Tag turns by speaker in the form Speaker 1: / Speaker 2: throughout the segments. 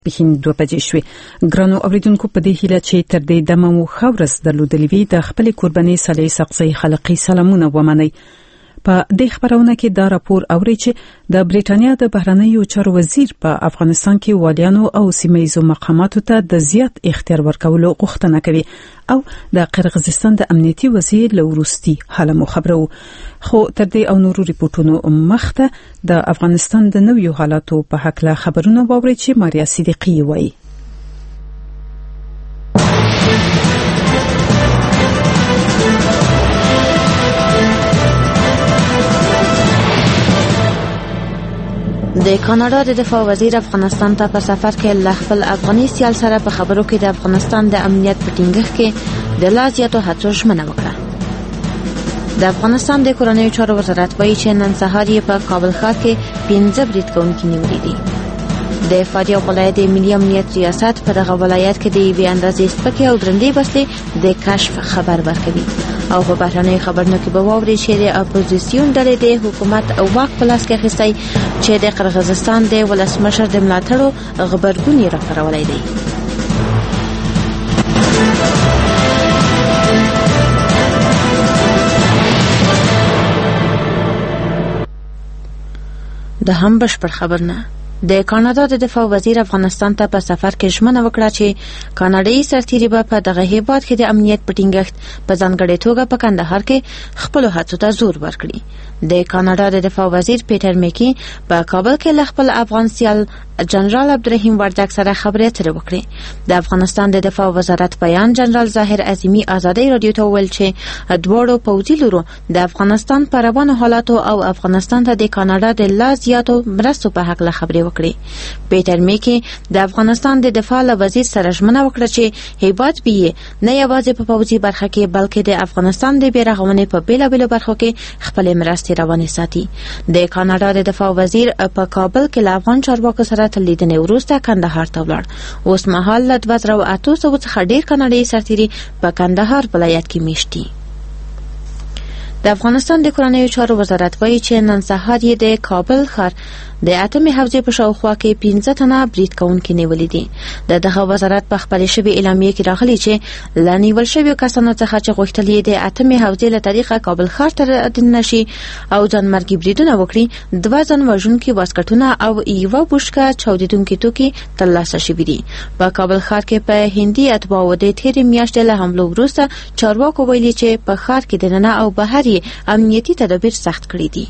Speaker 1: بخین 2 بجې شوې. ګرانو اوریدونکو، په دې هیله چې تر دې دمه مو ښه ورځ درلودلې وي، د خپلې قربانۍ صالح سقزی خلقي سلامونه ومنئ. په دې خبرونه کې دا راپور اوري چې د بریټانیا د بهرنیو چارو وزیر په افغانستان کې والیانو او سیمه‌ییزو مقاماتو ته د زیات اختیار ورکولو غوښتنه کوي او د قرغیزستان د امنیتي وزیر له وروستي حاله مو خبرو. خو تر دې او نورو ریپورتونو مخته د افغانستان د نویو حالاتو په حق له خبرونه واوري چې ماریا صدیقی وایي.
Speaker 2: د کاناډا د دفاع وزیر افغانستان ته په سفر کې له خپل افغاني سیال سره په خبرو کې د افغانستان د امنیت په ټینګښت کې د لا زیاتو هڅو ژمنه وکړه. د افغانستان د کورنیو چارو وزارت وایي چې نن سهار یې په کابل ښار کې 15 برید کوونکي نیولي دي. د فاریاب ولایت د ملي امنیت ریاست په دغه ولایت کې د یوې اندازې سپکې او درندې وسلې د کشف خبر ورکوي او په بهرنیو خبرونو کې به واوري چې د اپوزیسیون ډلې د حکومت او واک په لاس کې اخیستی چې د قرغیزستان د ولسمشر د ملاتړو غبرګون یې راپارولی دی. د هم بشپړ خبرونه. د کاناډا د دفاع وزیر افغانستان ته په سفر کې ژمنه وکړه چې کاناډایي سرتیري به په دغه هیواد کې د امنیت په ټینګښت په ځانګړې توګه په کندهار کې خپل هڅو ته زور ورکړي. د کاناډا د دفاع وزیر پیټر میکی په کابل کې له خپل افغان سیال جنرال عبدالرحیم وردګ سره خبرې اترې وکړې. د افغانستان د دفاع وزارت بیان جنرال ظاهر عظیمی ازادي رادیو ته وویل چې دواړو پوځي لورو د افغانستان په روانو حالاتو او افغانستان ته د کاناډا د لا زیاتو مرستو په حق له خبرې وکړې. پیټر میکی د افغانستان د دفاع وزیر سره ژمنه وکړه چې هیواد به نه یوازې په پوځي برخه کې بلکې د افغانستان د بیرغونې په بیلابیلو برخو کې خپل مرستې روانې ساتي. د کاناډا د دفاع وزیر په کابل کې له افغان چارواکو سره تر لیدنې وروسته کندهار ته ولاړ. اوس مهال له 2800 څخه ډیر کاناډایي سرتیري په کندهار ولایت کې میشت دي. د افغانستان د کورنیو چارو وزارت وایي چې نن سهار یې د کابل ښار د اتمې حوزې په شاوخوا کې 15 تنه برید کوونکي نیولي دي. د دغه وزارت په خپلې شوې اعلامیې کې راغلي چې له نیول شویو کسانو څخه چې غوښتل یې د اتمې حوزې له طریقه کابل ښار ته دننه شي او ځانمرګي بریدونه وکړي، 2 ځان وژونکي واسکټونه او یوه بوشکه چاودېدونکي توکي ترلاسه شوي دي. په کابل ښار کې په هندي اتباعو د تېرې میاشتې له حملو وروسته چارواکو ویلي چې په ښار کې دننه او بهر امنیتي تدابیر سخت کړي دي.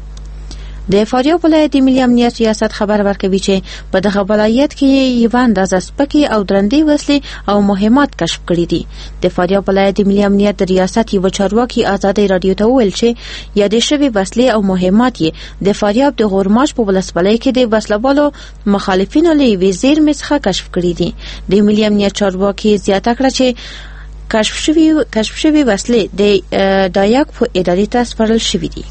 Speaker 2: د فاریاب ولایت د ملي امنیت ریاست خبر ورکوي چې په دغه ولایت کې یوه اندازه سپکې او درندې وسلې او مهمات کشف کړي دي. د فاریاب ولایت د ملي امنیت ریاست یو چارواکي ازادي رادیو ته وویل چې یادې شوې وسلې او مهمات یې د فاریاب د غورماش په ولسوالۍ کې د وسلوالو مخالفینو له یوې زیرمې څخه کشف کړي دي. د ملي امنیت چارواکي زیاته کړه چې کشف شوی وسلې د دایاک په ادارې ته سپارل شوې دي.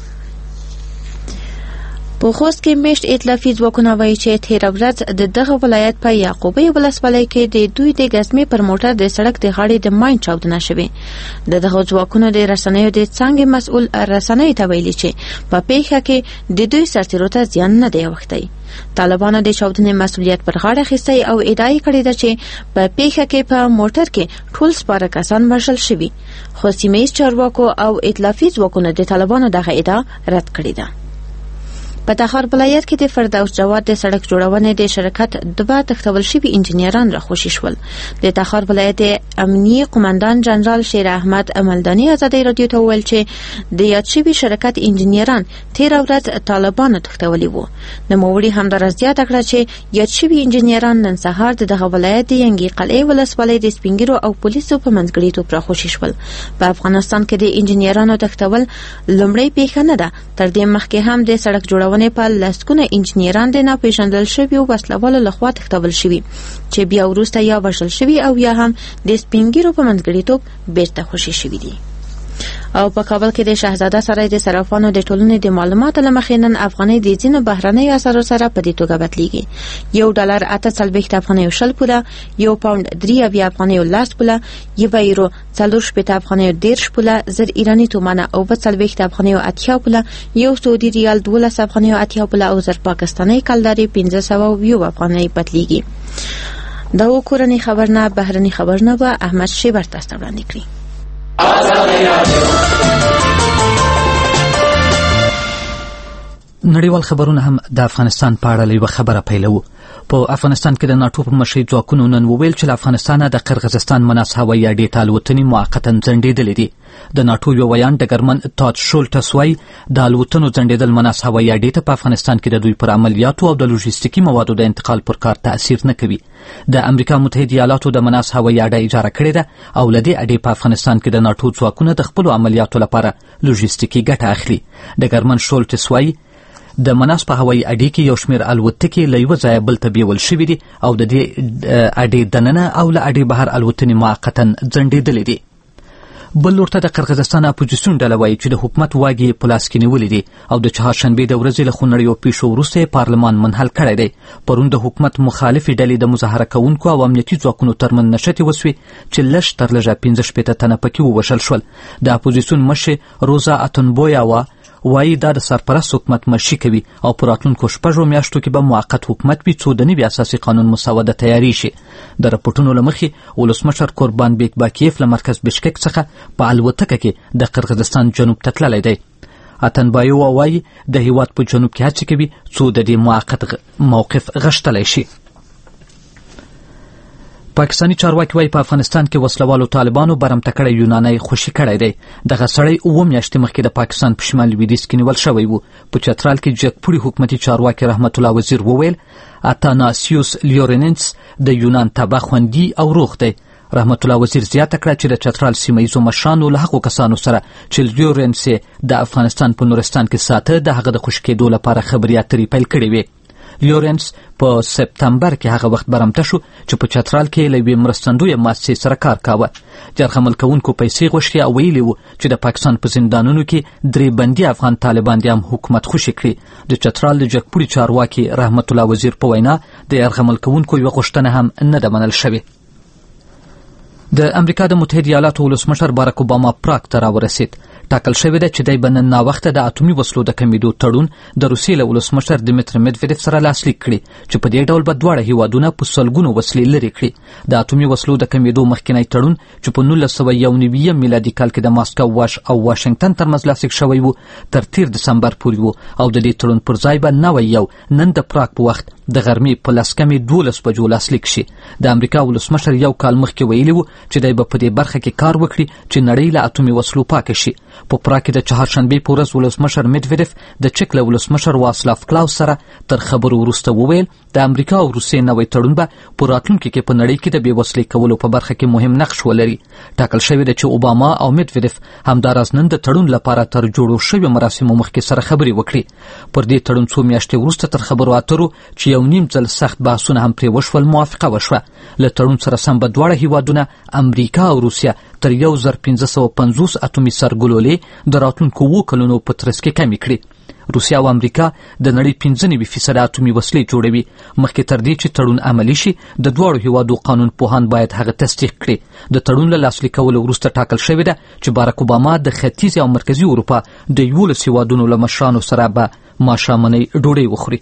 Speaker 2: په خوست کې میشت ائتلافي ځواکونه وایي چې تېره ورځ د دغه ولایت په یعقوبی ولسوالۍ کې د دوی د ګزمې پر موټر د سړک د غاړې د ماین چاودنه شوې. د دغه ځواکونو د رسنیو د څانګې مسؤل رسنیو ته ویلي چې په پیښه کې د دوی سرتیرو ته زیان نه دی اوښتی. طالبانو د چاودنې مسؤلیت پر غاړه اخیستی او ادعا یې کړې ده چې په پیښه کې په موټر کې ټول سپاره کسان وژل شوي، خو سیمه‌ییز چارواکو او ائتلافي ځواکونو د طالبانو دغه ادعا رد کړې ده. په تخار ولایت کې د فردوس جواد د سړک جوړونې د شرکت 2 تختول شوي انجنیران راخوشي شول. د تخار ولایت امنیي قومندان جنرال شیر احمد عملدانی ازادي رادیو ته وویل چې د یاد شوي شرکت انجنیران 13 ورځ طالبانو تختولي وو. نوموړي همدارس زیاته کړه چې یاد شوي انجنیران نن سهار دغه ولایت د ینګي قلعه ولسوالۍ د سپینګیرو او پولیسو په منځګړیتوب راخوشي شول. په افغانستان کې د انجنیرانو تختول لومړی پیښه نه ده. تر دې مخکې هم د سړک جوړونې په لسګونه انجنیران د ناپېژندل شویو وسلوالو لخوا تختول شوي چې بیا وروسته یا وژل شوي او یا هم د سپینګیرو په منځګړیتوب بیرته خوشي شوي دي. او په کابل کې د شهزاده سرای د صرافانو د ټولنې د معلوماتو لمخې نن افغانۍ د ځینو بهرنیو اسعارو سره په دې توګه بدلیږي. $1 8.40 افغانۍ 0 پوله، £1 3 افغانۍ 10 پوله، €1 4 افغانۍ 10 پوله، 1000 ایرانی تومانه او 40 افغانۍ 80 پوله، یو سعودي ریال 12 افغانۍ 80 پوله او 1000 پاکستاني کلداري 501 افغانۍ بدلیږي. دا کورنی خبرونه بهرني خبرونه به احمد شیبر تاسو وړاندې کړی.
Speaker 3: نړیوال خبرونه هم د افغانستان په اړه یو خبره پیلو. په افغانستان کې د ناتو په مشرۍ ځواکونو نن وویل چې له افغانستانه د قرغیزستان مناس هوایي اډې ته الوتنې موقتا ځنډېدلې دي. د ناتو یو ویان ډګرمن تاد شولټس وایي د الوتنو ځنډېدل مناس هوایي اډې ته په افغانستان کې د دوی پر عملیاتو او د لوژیستیکي موادو د انتقال پر کار تاثیر نه کوي. د امریکا متحده ایالاتو د مناس هوایي اډه اجاره کړې ده او له دې اډې په افغانستان کې د ناتو ځواکونه د خپلو عملیاتو لپاره لوژیستیکي ګټه اخلي. ډګرمن شولټس وایي د مناس په هوایي اډې کې یو شمېر الوتکې له یوه ځایه بل ته بیول شوي دي او د دې اډې دننه او له اډې بهر الوتنې موقتا ځنډېدلې دي. بل لور ته د قرغیزستان اپوزیسیون ډله وایي چې د حکومت واګې په لاس کې نیولې دي او د چهارشنبې د ورځې له خونړیو پیښو وروسته پارلمان منحل کړی دی. پرون د حکومت مخالفې ډلې د مظاهره کوونکو او امنیتي ځواکونو ترمنځ نښتې وسوې چې لږ تر لږه 15 تنه پکې ووژل شول. د اپوزیسیون مشر روزا اتنبویاوا وایي دا د سرپرست حکومت مشي کوي او په راتلونکو 6 میاشتو کې به موقت حکومت وي څو د نوي اساسي قانون مسوده تیاری شي. د راپورټونو له مخې ولسمشر قربان بیک باکیف له مرکز بشکک څخه په الوتکه کې د قرغیزستان جنوب ته تللی دی. اتنبایووا وایي د هیواد په جنوب کې هڅې کوي څو د دې موقت موقف غښتلی شي. پاکستاني چارواکي وایي په افغانستان کې وسلوالو طالبانو برمته کړی یونانی خوشي کړی دی. دغه سړی 7 میاشتې مخکې د پاکستان په شمال لویدیځ کې نیول شوی و. په چترال کې جګپوړي حکومتي چارواکي رحمت الله وزیر وویل اتاناسیوس لیوریننس د یونان تبع خوندي او روغ دی. رحمت الله وزیر زیاته کړه چې د چترال سیمه‌ییزو مشرانو له هغو کسانو سره چې لیوریننس د افغانستان په نورستان کې ساته د هغه د خوشي کېدو لپاره خبرې اترې پیل کړې وې. لیورنس په سپتمبر کې هغه وخت برمته شو چې په چترال کې له یوې مرستندویه مؤسسې سره کار کاوه. جرحمل کوونکو پیسې غوښتې او ویلي وو چې د پاکستان په زندانونو کې 3 بندي افغان طالبان دي هم حکومت خوشي کړي. د چترال د جګپوړي چارواکي رحمت الله وزیر په وینا د یرغمل کوونکو یوه غوښتنه هم نه ده منل شوې. د امریکا د متحده ایالاتو ولسمشر باراک اوباما پراګ ته راورسید. ټاکل شوې ده چې دی به نن ناوخته د اټومي وسلو د کمیدو تړون د روسیې له ولسمشر دمیتر میدویدف سره لاسلیک کړي چې په دې ډول به دواړه هیوادونه په سلګونو وسلې لرې کړي. د اټومي وسلو د کمیدو مخکینی تړون چې په 1991 میلادي کال کې د ماسکو او واشنگټن ترمنځ لاسلیک شوی و تر 13 دسمبر پورې و او د دې تړون پر ځای به نوی یو نن د پراګ په وخت د غرمې په 12 بجو لاسلیک شي. د امریکا ولسمشر یو کال مخکې ویلي و چې دی به په دې برخه کې کار وکړي چې نړۍ له اټومي وسلو پاکه شي. په پراګ کې د چهارشنبې په ورځ ولسمشر میدویدف د چک له ولسمشر واسلاف کلاوس سره تر خبرو وروسته وویل د امریکا او روسیې نوی تړون به په راتلونکي کې په نړۍ کې د بې وسلې کولو په برخه کې مهم نقش ولري. ټاکل شوې ده چې اوباما او میدویدف همداراز نن د تړون لپاره تر جوړو شویو مراسمو مخکې سره خبرې وکړي. پر دې تړون 2 میاشتې وروسته تر خبرو اترو چې یو نیم ځل سخت بحثونه هم پرې وشول موافقه وشوه. له تړون سره سم به دواړه هیوادونه امریکا او روسیه تر 1550 اټومي سرګلولې د راتلونکو 2 کلونو په ترڅ کې کمې کړي. روسیه او امریکا د نړۍ 95% اټومي وسلې جوړوي. مخکې تر دې چې تړون عملی شي د دواړو هیوادو قانون پوهان باید هغه تصدیق کړي. د تړون له لاسلیک کولو وروسته ټاکل شوې ده چې باراک اوباما د ختیځ او مرکزي اروپا د 11 هیوادونو له مشرانو سره به ماښامنۍ ډوډۍ وخوري.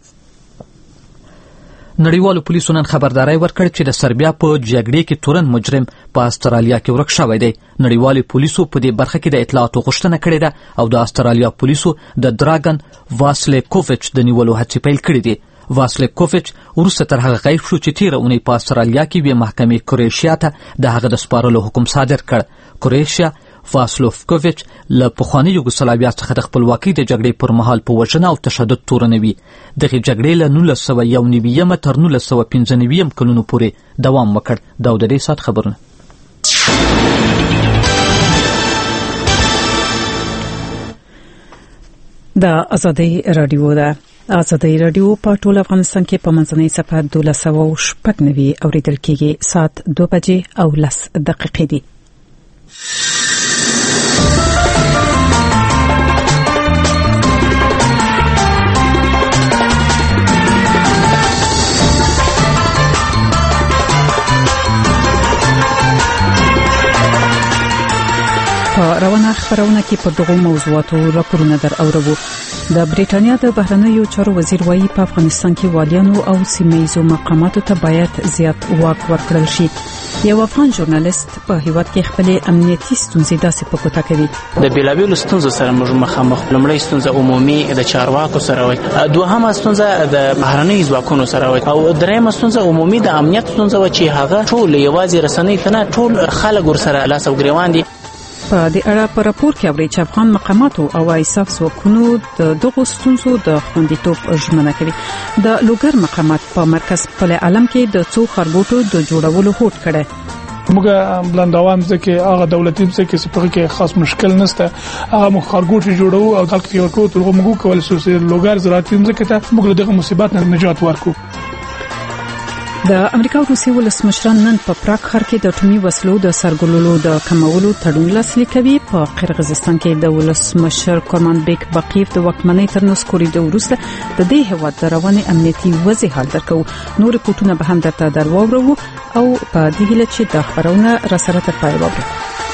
Speaker 3: نړیوالو پولیسو نن خبرداری ورکړ چې د سربیا په جګړې کې تورن مجرم په استرالیا کې ورک شوی دی. نړیوالو پولیسو په دې برخه کې د اطلاعاتو غوښتنه کړې ده او د استرالیا پولیسو د دراګن واسلیکوویچ د نیولو هڅې پیل کړې دي. واسلیکوویچ وروسته تر هغه غیب شو چې تیره اونۍ په استرالیا کې یوې محکمې کروشیا ته د هغه د سپارلو حکم صادر کړ. کروشیا واسلیکوویچ له پخواني یوګوسلاویا څخه د خپلواکۍ د جګړې پر مهال په وژنه او تشدد تورنوي. دغه جګړې له 1991 تر 1995 کلونو پورې دوام وکړ. دا د دې سات خبرونه.
Speaker 1: دا آزادۍ رادیو ده. آزادۍ رادیو په ټول افغانستان کې په منځنۍ صفحه 1290 اوریدل کېږي. ساعت 2 بجې او 10 دقیقې دي. روانه خبرونه کې په دغه موضوعاتو راپورونه در اورو. د بریټانیا د بهرنیو چارو وزیر وایي په افغانستان کې والیانو او سیمه‌ییزو مقاماتو ته باید زیات واک ورکړل شي. یو افغان ژورنالیست په هیواد کې خپل امنیتي ستونزې داسې په کوټه کوي.
Speaker 4: د بیلابیلو ستونزو سره موږ مخامخ. لومړی ستونزه عمومي د چارواکو سره وي، دوهمه ستونزه د بهرنیو ځواکونو سره وي، او دریمه ستونزه عمومي د امنیت ستونزه چې هغه ټول یوازې رسنۍ ته ټول خلک ورسره لاس او ګریوان دي.
Speaker 1: په دې اړه په راپور کې اوري چې افغان مقاماتو او ایساف ځواکونو د دغو ستونزو د خوندیتوب ژمنه کوي. د لوګر مقامات په مرکز په عالم کې د څو خرګوټو د جوړولو هوډ کړي.
Speaker 5: موږ بلندوام ځکه هغه دولتي ځکه سپغه کې خاص مشکل نشته، هغه مخ خرګوټي جوړو او خلک یې ورکو ته موږ کول سوسي لوګر زراعتي ځکه ته موږ دغه مصیبت نه نجات ورکو.
Speaker 1: د امریکا او روسیې ولسمشران نن په پراګ ښار کې د اټومي وسلو د سرګلولو د کمولو تړون لاسلیک کوي. په قرغیزستان کې د ولسمشر کورمانبیک باقیف د واکمنۍ تر نسکوري د وروسته د دې هیواد د رواني امنیتي وضعیت حال درکو. نور پورتونه به هم درته درواورو او په دې هیله چې د خبرونه را سره تر پای وورو.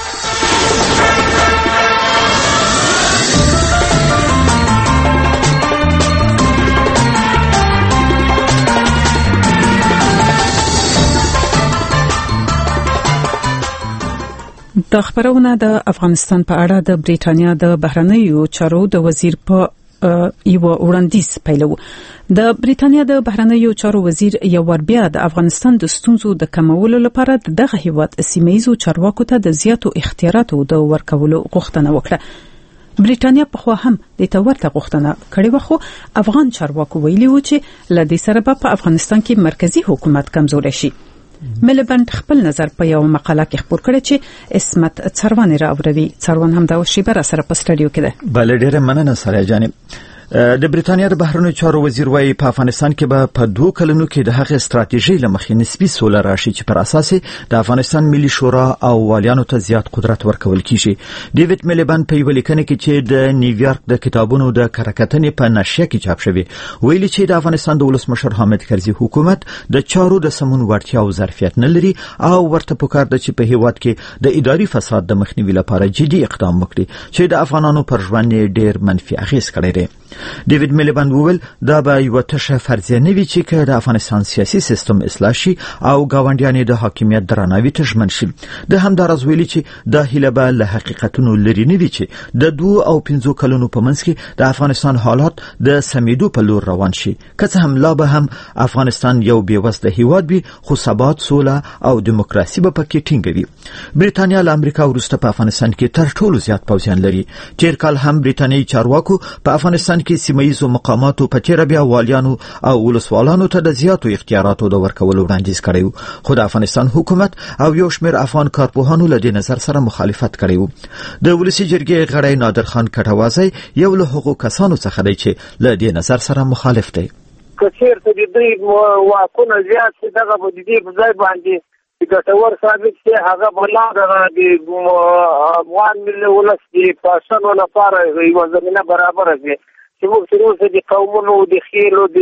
Speaker 1: د خبرونه د افغانستان په اړه د بریټانیا د بهرنیو چارو د وزیر په یو وړاندیز پیلو. د بریټانیا د بهرنیو چارو وزیر یو ور بیا د افغانستان د ستونزو د کمولو لپاره دغه هیواد سیمه‌ییزو چارواکو ته د زیاتو اختیاراتو د ورکولو غوښتنه وکړه. بریټانیا په خو هم د تورته غوښتنه کړې و، خو افغان چارواکو ویلي و چې لدې سره په افغانستان کې مرکزی حکومت کمزوري شي. ملبند خپل نظر په یو مقاله کې خبر کړی چې اسمت څروان راوړي. څروان هم دا شی بر سره په سټډیو کې ده.
Speaker 6: بل ډیره مننه سره جانب. د بریټانیا د بهرنیو چارو وزیر وايي په افغانستان کې به په 2 کلونو کې د هغې ستراتیژي لمخې نسبی سوله راشي چې پر اساس د افغانستان ملي شورا او والیانو ته زیات قدرت ورکول کیږي. ډیوډ ملبند په یو لیکنه کې چې د نیویارک د کتابونو د کارکتنې په نشریه کې چاپ شوی ویلي چې د افغانستان د ولسمشر حامد کرزي حکومت د چارو د سمون وړتیا او ظرفیت نه لري او ورته پکار ده چې په هیواد کې د اداري فساد د مخنیوي لپاره جدي اقدام وکړي چې د افغانانو پر ژوند ډیر منفي اغیز کړی دی. ډیوډ ملبند وویل دا به یو تشه فرضیه نه وي چې د افغانستان سیاسي سیستم اصلاح شي او ګاونډیان د حاکمیت درناوي ته ژمن شي. د همدارز ویلي چې دا هیله به له حقیقتونو لري نه وي چې د 2 او 5 کلونو په منځ کې د افغانستان حالات د سمیدو په لور روان شي. که څه هم لا به هم افغانستان یو بیوزله هیواد وي، خو ثبات، سوله او دیموکراسي به پکې ټینګ وي. بریټانیا له امریکا وروسته په افغانستان کې تر ټولو زیات پوځیان لري. تیر کال هم بریټانیایی چارواکو په افغانستان کې سیمه‌ییزو مقاماتو په تیر بیا والیانو او ولسوالانو ته د زیاتو اختیاراتو د ورکولو وړاندیز کړی، خو د افغانستان حکومت او یو شمېر افغان کارپوهانو له دې نظر سره مخالفت کړی. د ولسی جرګې غړی نادر خان کټوازی یو له هغو کسانو څخه دی چې له دې نظر سره مخالف دی.
Speaker 7: کثیر ته د دې واکونه زیات دغه په دې ځای باندې ګټور ثابت شي، هغه بلاد د افغان ملي ولس د پښتنو لپاره یو زمينه برابر شي چې موږ څنګه د قومونو د خېلو د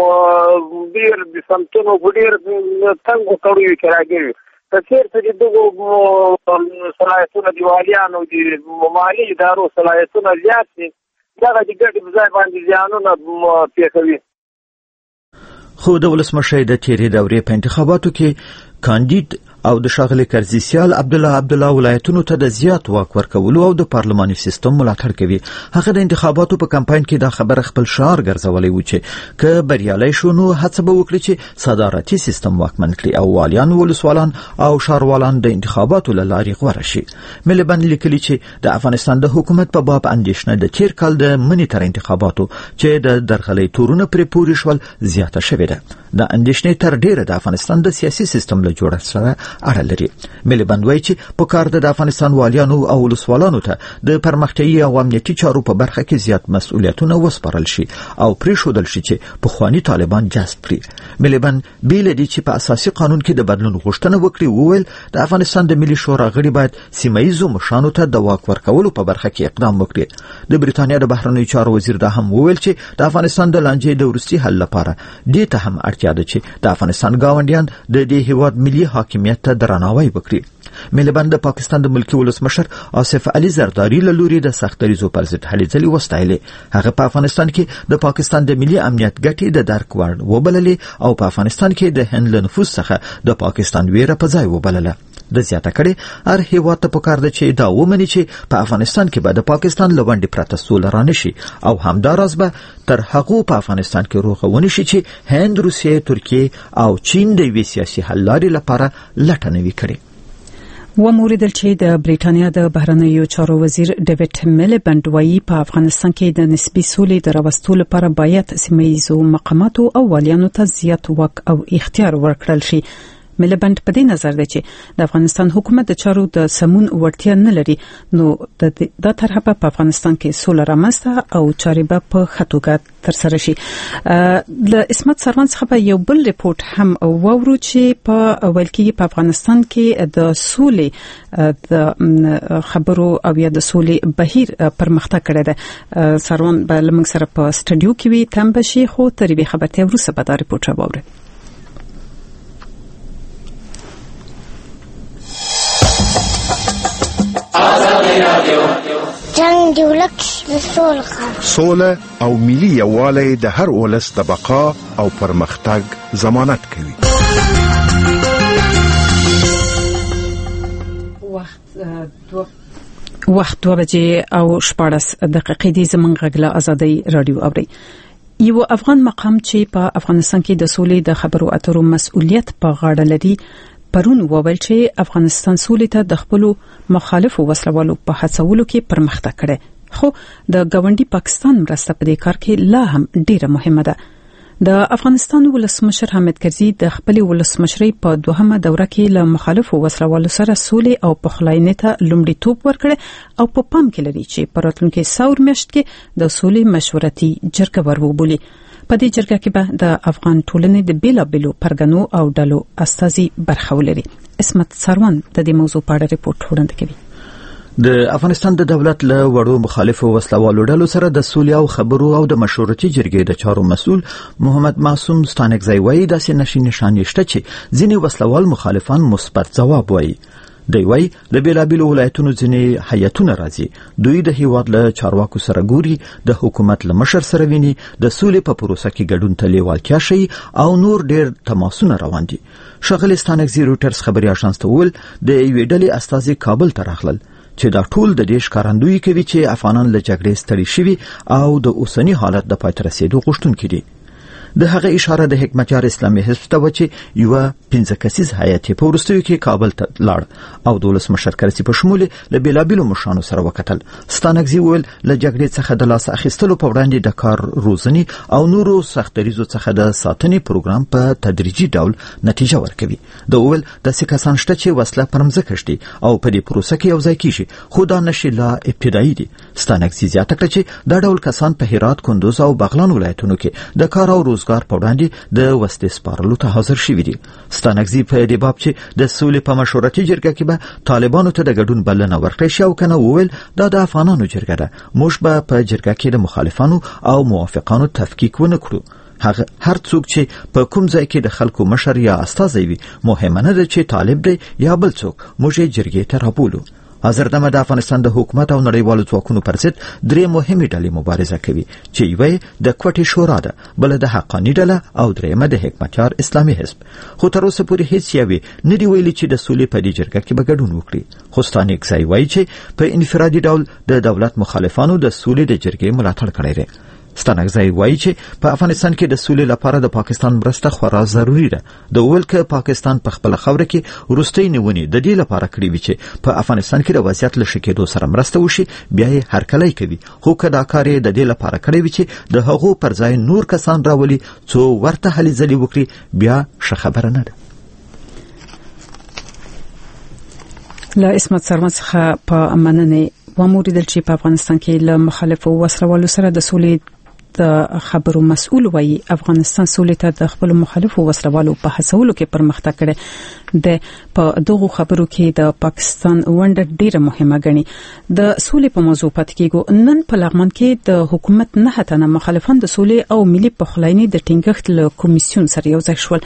Speaker 7: ډیر د سمتونو ډیر څنګه کړو چې راګي کثیر ته دغه صلاحیتونه دی والیانو د مالي ادارو صلاحیتونه زیات دي، دا د ګډ ځای باندې ځانونه پیښوي.
Speaker 6: خو د ولسمشر د تیرې دورې په انتخاباتو کې کاندید او د ښاغلي کرزي سیال عبدالله ولایتونو ته د زیات واک ورکولو او د پارلماني سیستم ملاتړ کوي. هغه د انتخاباتو په کمپاین کې دا خبره خپل شعار ګرځولې و چې که بریالي شو نو هڅه به وکړي چې صدارتي سیستم واکمن کړي او والیان، ولسوالان او ښاروالان د انتخاباتو له لارې غوره شي. ملبند لیکلي چې د افغانستان د حکومت په باب اندېښنه د تیر کال د مني تر انتخاباتو چې د درغلۍ تورونه پرې پورې شول زیاته شوې ده. د اندېښنې تر ډیره د افغانستان د سیاسي سیستم له جوړښت سره اړه لري. ملبند وایي چې په کار د افغانستان والیانو او ولسوالانو ته د پرمختیايي او امنیتي چارو په برخه کې زیات مسؤلیتونه وسپارل شي او پریښودل شي چې پخوانی طالبان جذب کړي. ملبند بیل دي چې په اساسي قانون کې د بدلون غوښتنه وکړي. وویل د افغانستان د ملي شورا غړي باید سیمه‌ییزو مشرانو ته د واک ورکولو په برخه کې اقدام وکړي. د بریټانیا د بهرنیو چارو وزیر دا هم وویل چې د افغانستان د لانجې د وروستي حل لپاره دې ته هم اړتیا ده چې د افغانستان ګاونډیان د دې هیواد ملي حاکمیت امنیت ته درناوی وکړي. ملبند د پاکستان د ملکی ولسمشر آصف علي زرداری له لوري د سختریزو پر ضد هلې ځلې وستایلې. هغه په افغانستان کې د پاکستان د ملي امنیت ګټې د درک وړ وبللې او په افغانستان کې د هند له نفوذ څخه د پاکستان ویره په ځای وبلله. د زیاته کړي هر هیواد ته پکار ده چې دا ومني چې په افغانستان کې به د پاکستان لوندې پرته سوله رانشي او همداراز به تر هغه په افغانستان کې روغه ونشي چې هند، روسیه، ترکیه او چین د یوې سیاسي حل لارې لپاره لټه نوي کړي.
Speaker 1: وموریدل چې د بریټانیا د بهرنیو چارو وزیر ډیوډ میلیبند وایي په افغانستان کې د نسبي سولې د راوستلو لپاره باید سیمه‌ییزو مقاماتو او والیانو ته زیات واک او اختیار ورکړل شي. میلیبند په دې نظر دی چې د افغانستان حکومت د چارو د سمون وړتیا نه لري، نو د طرحه په افغانستان کې سوله رامنځته او چارې به په خطوګه ترسره شي. د اسمت سروان څخه یو بل ریپورت هم وورو چې په ویل کې په افغانستان کې د سولې د خبرو او یا د سولې بهیر پرمختګ کړی دی. سروان به لمنګ سره په سټډیو کې وي تم بشي خو ترې خبرته ورسره به دا ریپورت راوړي.
Speaker 8: جنگ دی ولک سوله او ملي یووالی د هر ولس د بقا او پرمختګ ضمانت کوي.
Speaker 1: وخت 2 بجې او 14 دقیقې دی زمونږ غږ آزادۍ رادیو اوري. یو افغان مقام چې په افغانستان کې د سولې د خبرو اترو مسؤلیت په غاړه لري پرون وویل چې افغانستان سولې ته د خپل مخالفو وسلوالو په هڅولو کې پرمختګ کړي، خو د ګاونډي پاکستان مرسته په دې کار کې لا هم ډیره مهمه ده. د افغانستان ولسمشر حامد کرزي د خپل ولسمشرۍ په دوهمه دوره کې له مخالفو وسلوالو سره سولې او پخلاینې ته لومړیتوب ورکړي او په پام کې لري چې په راتلونکي سور میاشت کې د سولې مشورتي جرګه وربولي. په دې جرګه کې به د افغان ټولنې د بیلابیلو پرګنو او ډلو استازي برخه ولري. اسمت سروان د دې موضوع په اړه ریپورت وړاندې کوي.
Speaker 6: د افغانستان د دولت له وړو مخالفو وسلوالو ډلو سره د سولې او خبرو او د مشورتي جرګې د چارو مسؤل محمد معصوم ستانکزی وایي داسې نشانې شته چې ځینې وسلوال مخالفان مثبت ځواب وایي. دوی وایي د بیلابیلو ولایتونو ځینې هیئتونه راځي، دوی د هیواد له چارواکو سره ګوري، د حکومت له مشر سره ویني، د سولې په پروسه کې ګډون ته لیوالتیا ښیي او نور ډېر تماسونه روان دي. ښاغلي ستانکزی روټرز خبري اژانس ته وویل د یوې ډلې استازي کابل ته راغلل چې دا ټول د دې ښکارندویي کوي چې افغانان له جګړې ستړي شوي او د اوسني حالت د پای ته رسېدو غوښتونکي دي. د هغه اشاره د حکمتیار اسلامي حزب ته و چې یو 15 کسیز هیئت په ورستیو کې کابل ته لاړ او د ولسمشر کرزي په شمول له بیلابیلو مشرانو سره وکتل. ستانکزی ویل له جګړې څخه د لاس اخیستلو په وړاندې د کار روزنی او نورو سختریزو څخه د ساتنې پروګرام په تدریجي ډول نتیجه ورکوي. د ویل د سکسان شته چې وسله پرمځکه شتي او په دې پروسه کې یوځای کیږي، خو دا نشي لا ابتدایي دي. ستانکزی زیاته کړه چې دا ډول کسان په هرات، کندوز او بغلان ولایتونو کې د کار او روزګار په وړاندې د وسلې سپارلو ته حاضر شوي دي. ستانکزی په دې باب چې د سولې په مشورتي جرګه کې به طالبانو ته د ګډون بلنه ورکړي شي او کنه وویل دا د افغانانو جرګه ده، موږ به په جرګه کې د مخالفانو او موافقانو تفکیک ونه کړو. هر څوک چې په کوم ځای کې د خلکو مشر یا استازی وي مهمه نه ده چې طالب دی یا بل څوک، موږ یې جرګې ته رابولو. حاضردمه د افغانستان د حکومت او نړیوالو ځواکونو پر ضد درې مهمې ډلې مبارزه کوي چې یوه د کوټې شورا ده، بل د حقانی ډله او درېمه د حکمتیار اسلامي حزب. خو تر اوسه پورې هیڅ یوه نه دی ویلي چې د سولې په دې جرګه کې به ګډون وکړي. خو ستانکزی وایي چې په انفرادي ډول د دولت مخالفانو د سولې د جرګې ملاتړ کړی دی. ستانکزی وایي چې په افغانستان کې د سولې لپاره د پاکستان مرسته خورا ضروری ده. د ویل کې پاکستان په خپل خوره کې وروستۍ نیونې د دې لپاره کړې وي چې په افغانستان کې د وضعیت له ښه کېدو سره مرسته وشي، بیا یې هرکلی کوي، خو که دا کار یې د دې لپاره کړی وي چې د هغو پر ځای نور کسان راولي څو ورته هلې ځلې وکړي، بیا ښه خبره نه ده.
Speaker 1: له اسمت سروان څخه په مننې وموریدل چې په افغانستان کې له مخالفو وسلوالو سره د سولې د خبرو مسؤل وایي افغانستان سولې ته د خپل مخالفو وسلوالو په هڅولو کې پرمختګ کړي. د په دغه خبرو کې د پاکستان ونډه ډیره مهمه ګڼي. د سولې په موضوع پاتې کېږو. نن په لغمان کې د حکومت نه هتنه مخالفان د سولې او ملي پخلاینې د ټینګښت له کمیسیون سره یو ځای شول.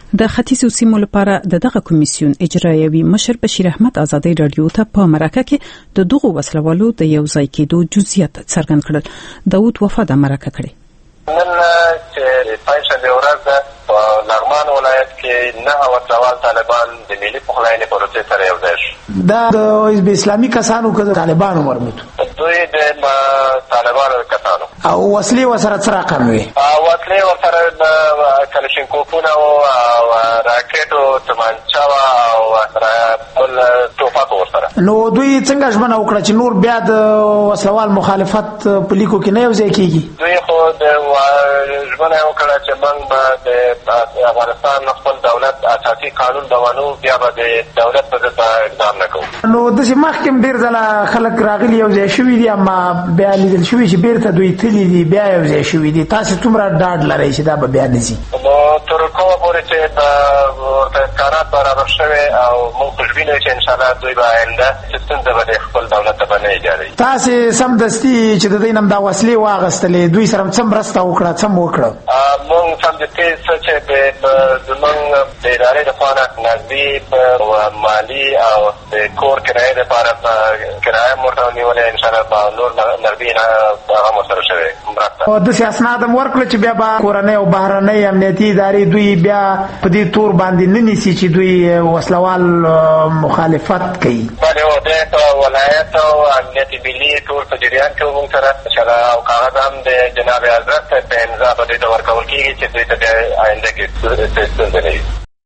Speaker 1: د ختیځو سیمو لپاره دغه کمیسیون اجرایوي مشر بشیر احمد ازادي رادیو ته په مرکه کې د دغو وسلوالو د یو ځای کېدو جزئیات څرګند کړل. داود وفا د مرکه کړی.
Speaker 7: نن چې پنځه ورځ په لغمان ولایت کې 9 وسلوال طالبان د ملي پخلاینې پروسې سره یو ځای شو.
Speaker 9: دا د حزب اسلامي کسانو که طالبانو مربوط
Speaker 7: دوی د طالبانو کسانو
Speaker 9: او وسلې ورسره څه رقم وي؟
Speaker 7: وسلې ورسره کلشینکوفونه او راکټ او تمانچه او بل توپک ورسره.
Speaker 9: نو دوی څنګه ژمنه وکړه چې نور بیا د وسلوال مخالفت په لیکو کې نه یو ځای کیږي؟
Speaker 7: دوی خو د ژمنه وکړه چې موږ به د افغانستان خپل دولت اساسي قانون دوانو بیا به د دولت په ضد اقدام نه کوو.
Speaker 9: نو د محکم ډیر ځله خلک راغلي یو ځای شوي دي اما بیا لیدل شوي چې بیرته دوی تللي دي بیا یو ځای شوي دي. تاسو څومره ډاډ لرئ چې دا به بیا نه ځي؟
Speaker 7: نو تر کومه پورې چې ورته امکانات برابر شوي او موږ خوشبینه یو چې انشاءالله دوی به آینده ستونزه به د خپل دولت ته به نه ایجادوي.
Speaker 9: تاسې سمدستي چې د دوی نه هم دا وسلې واخیستلې دوی سره څه مرسته وکړه څه مو وکړه؟
Speaker 7: موږ سمدستي څه چې زموږ د ادارې لخوا نه نقدي مالي او د کور کرایې لپاره کرایه مو ورته ونیولې انشاءالله به نور نقدي هغه مو سره شوی مرسته.
Speaker 9: داسې اسناد هم ورکړه چې بیا به کورنۍ او بهرنۍ امنیتي ادارې دوی بیا په دې تور باندې نه نیسي چې دوی وسلوال مخالفت کوي؟
Speaker 7: بله هو دی په ولایت او امنیت ملي ټول په جریان کې موږ سره شرح او کاغذ هم د جناب حضرت په امضا به دوی ته ورکول کېږي چې دوی ته بیا آینده کې ستونزه نه وي.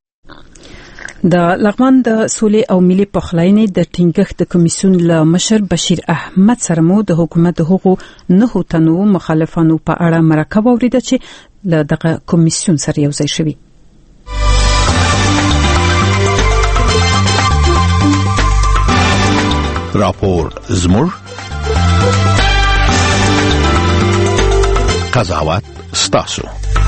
Speaker 1: د لغمان د سولې او ملي پخلاینې د ټینګښت د کمیسیون له مشر بشیر احمد سره مو د حکومت هغو 9 تنو مخالفانو په اړه مرکه واوریده چې له دغه کمیسیون سره یو ځای شوي.
Speaker 8: راپور زموږ قضاوت ستاسو.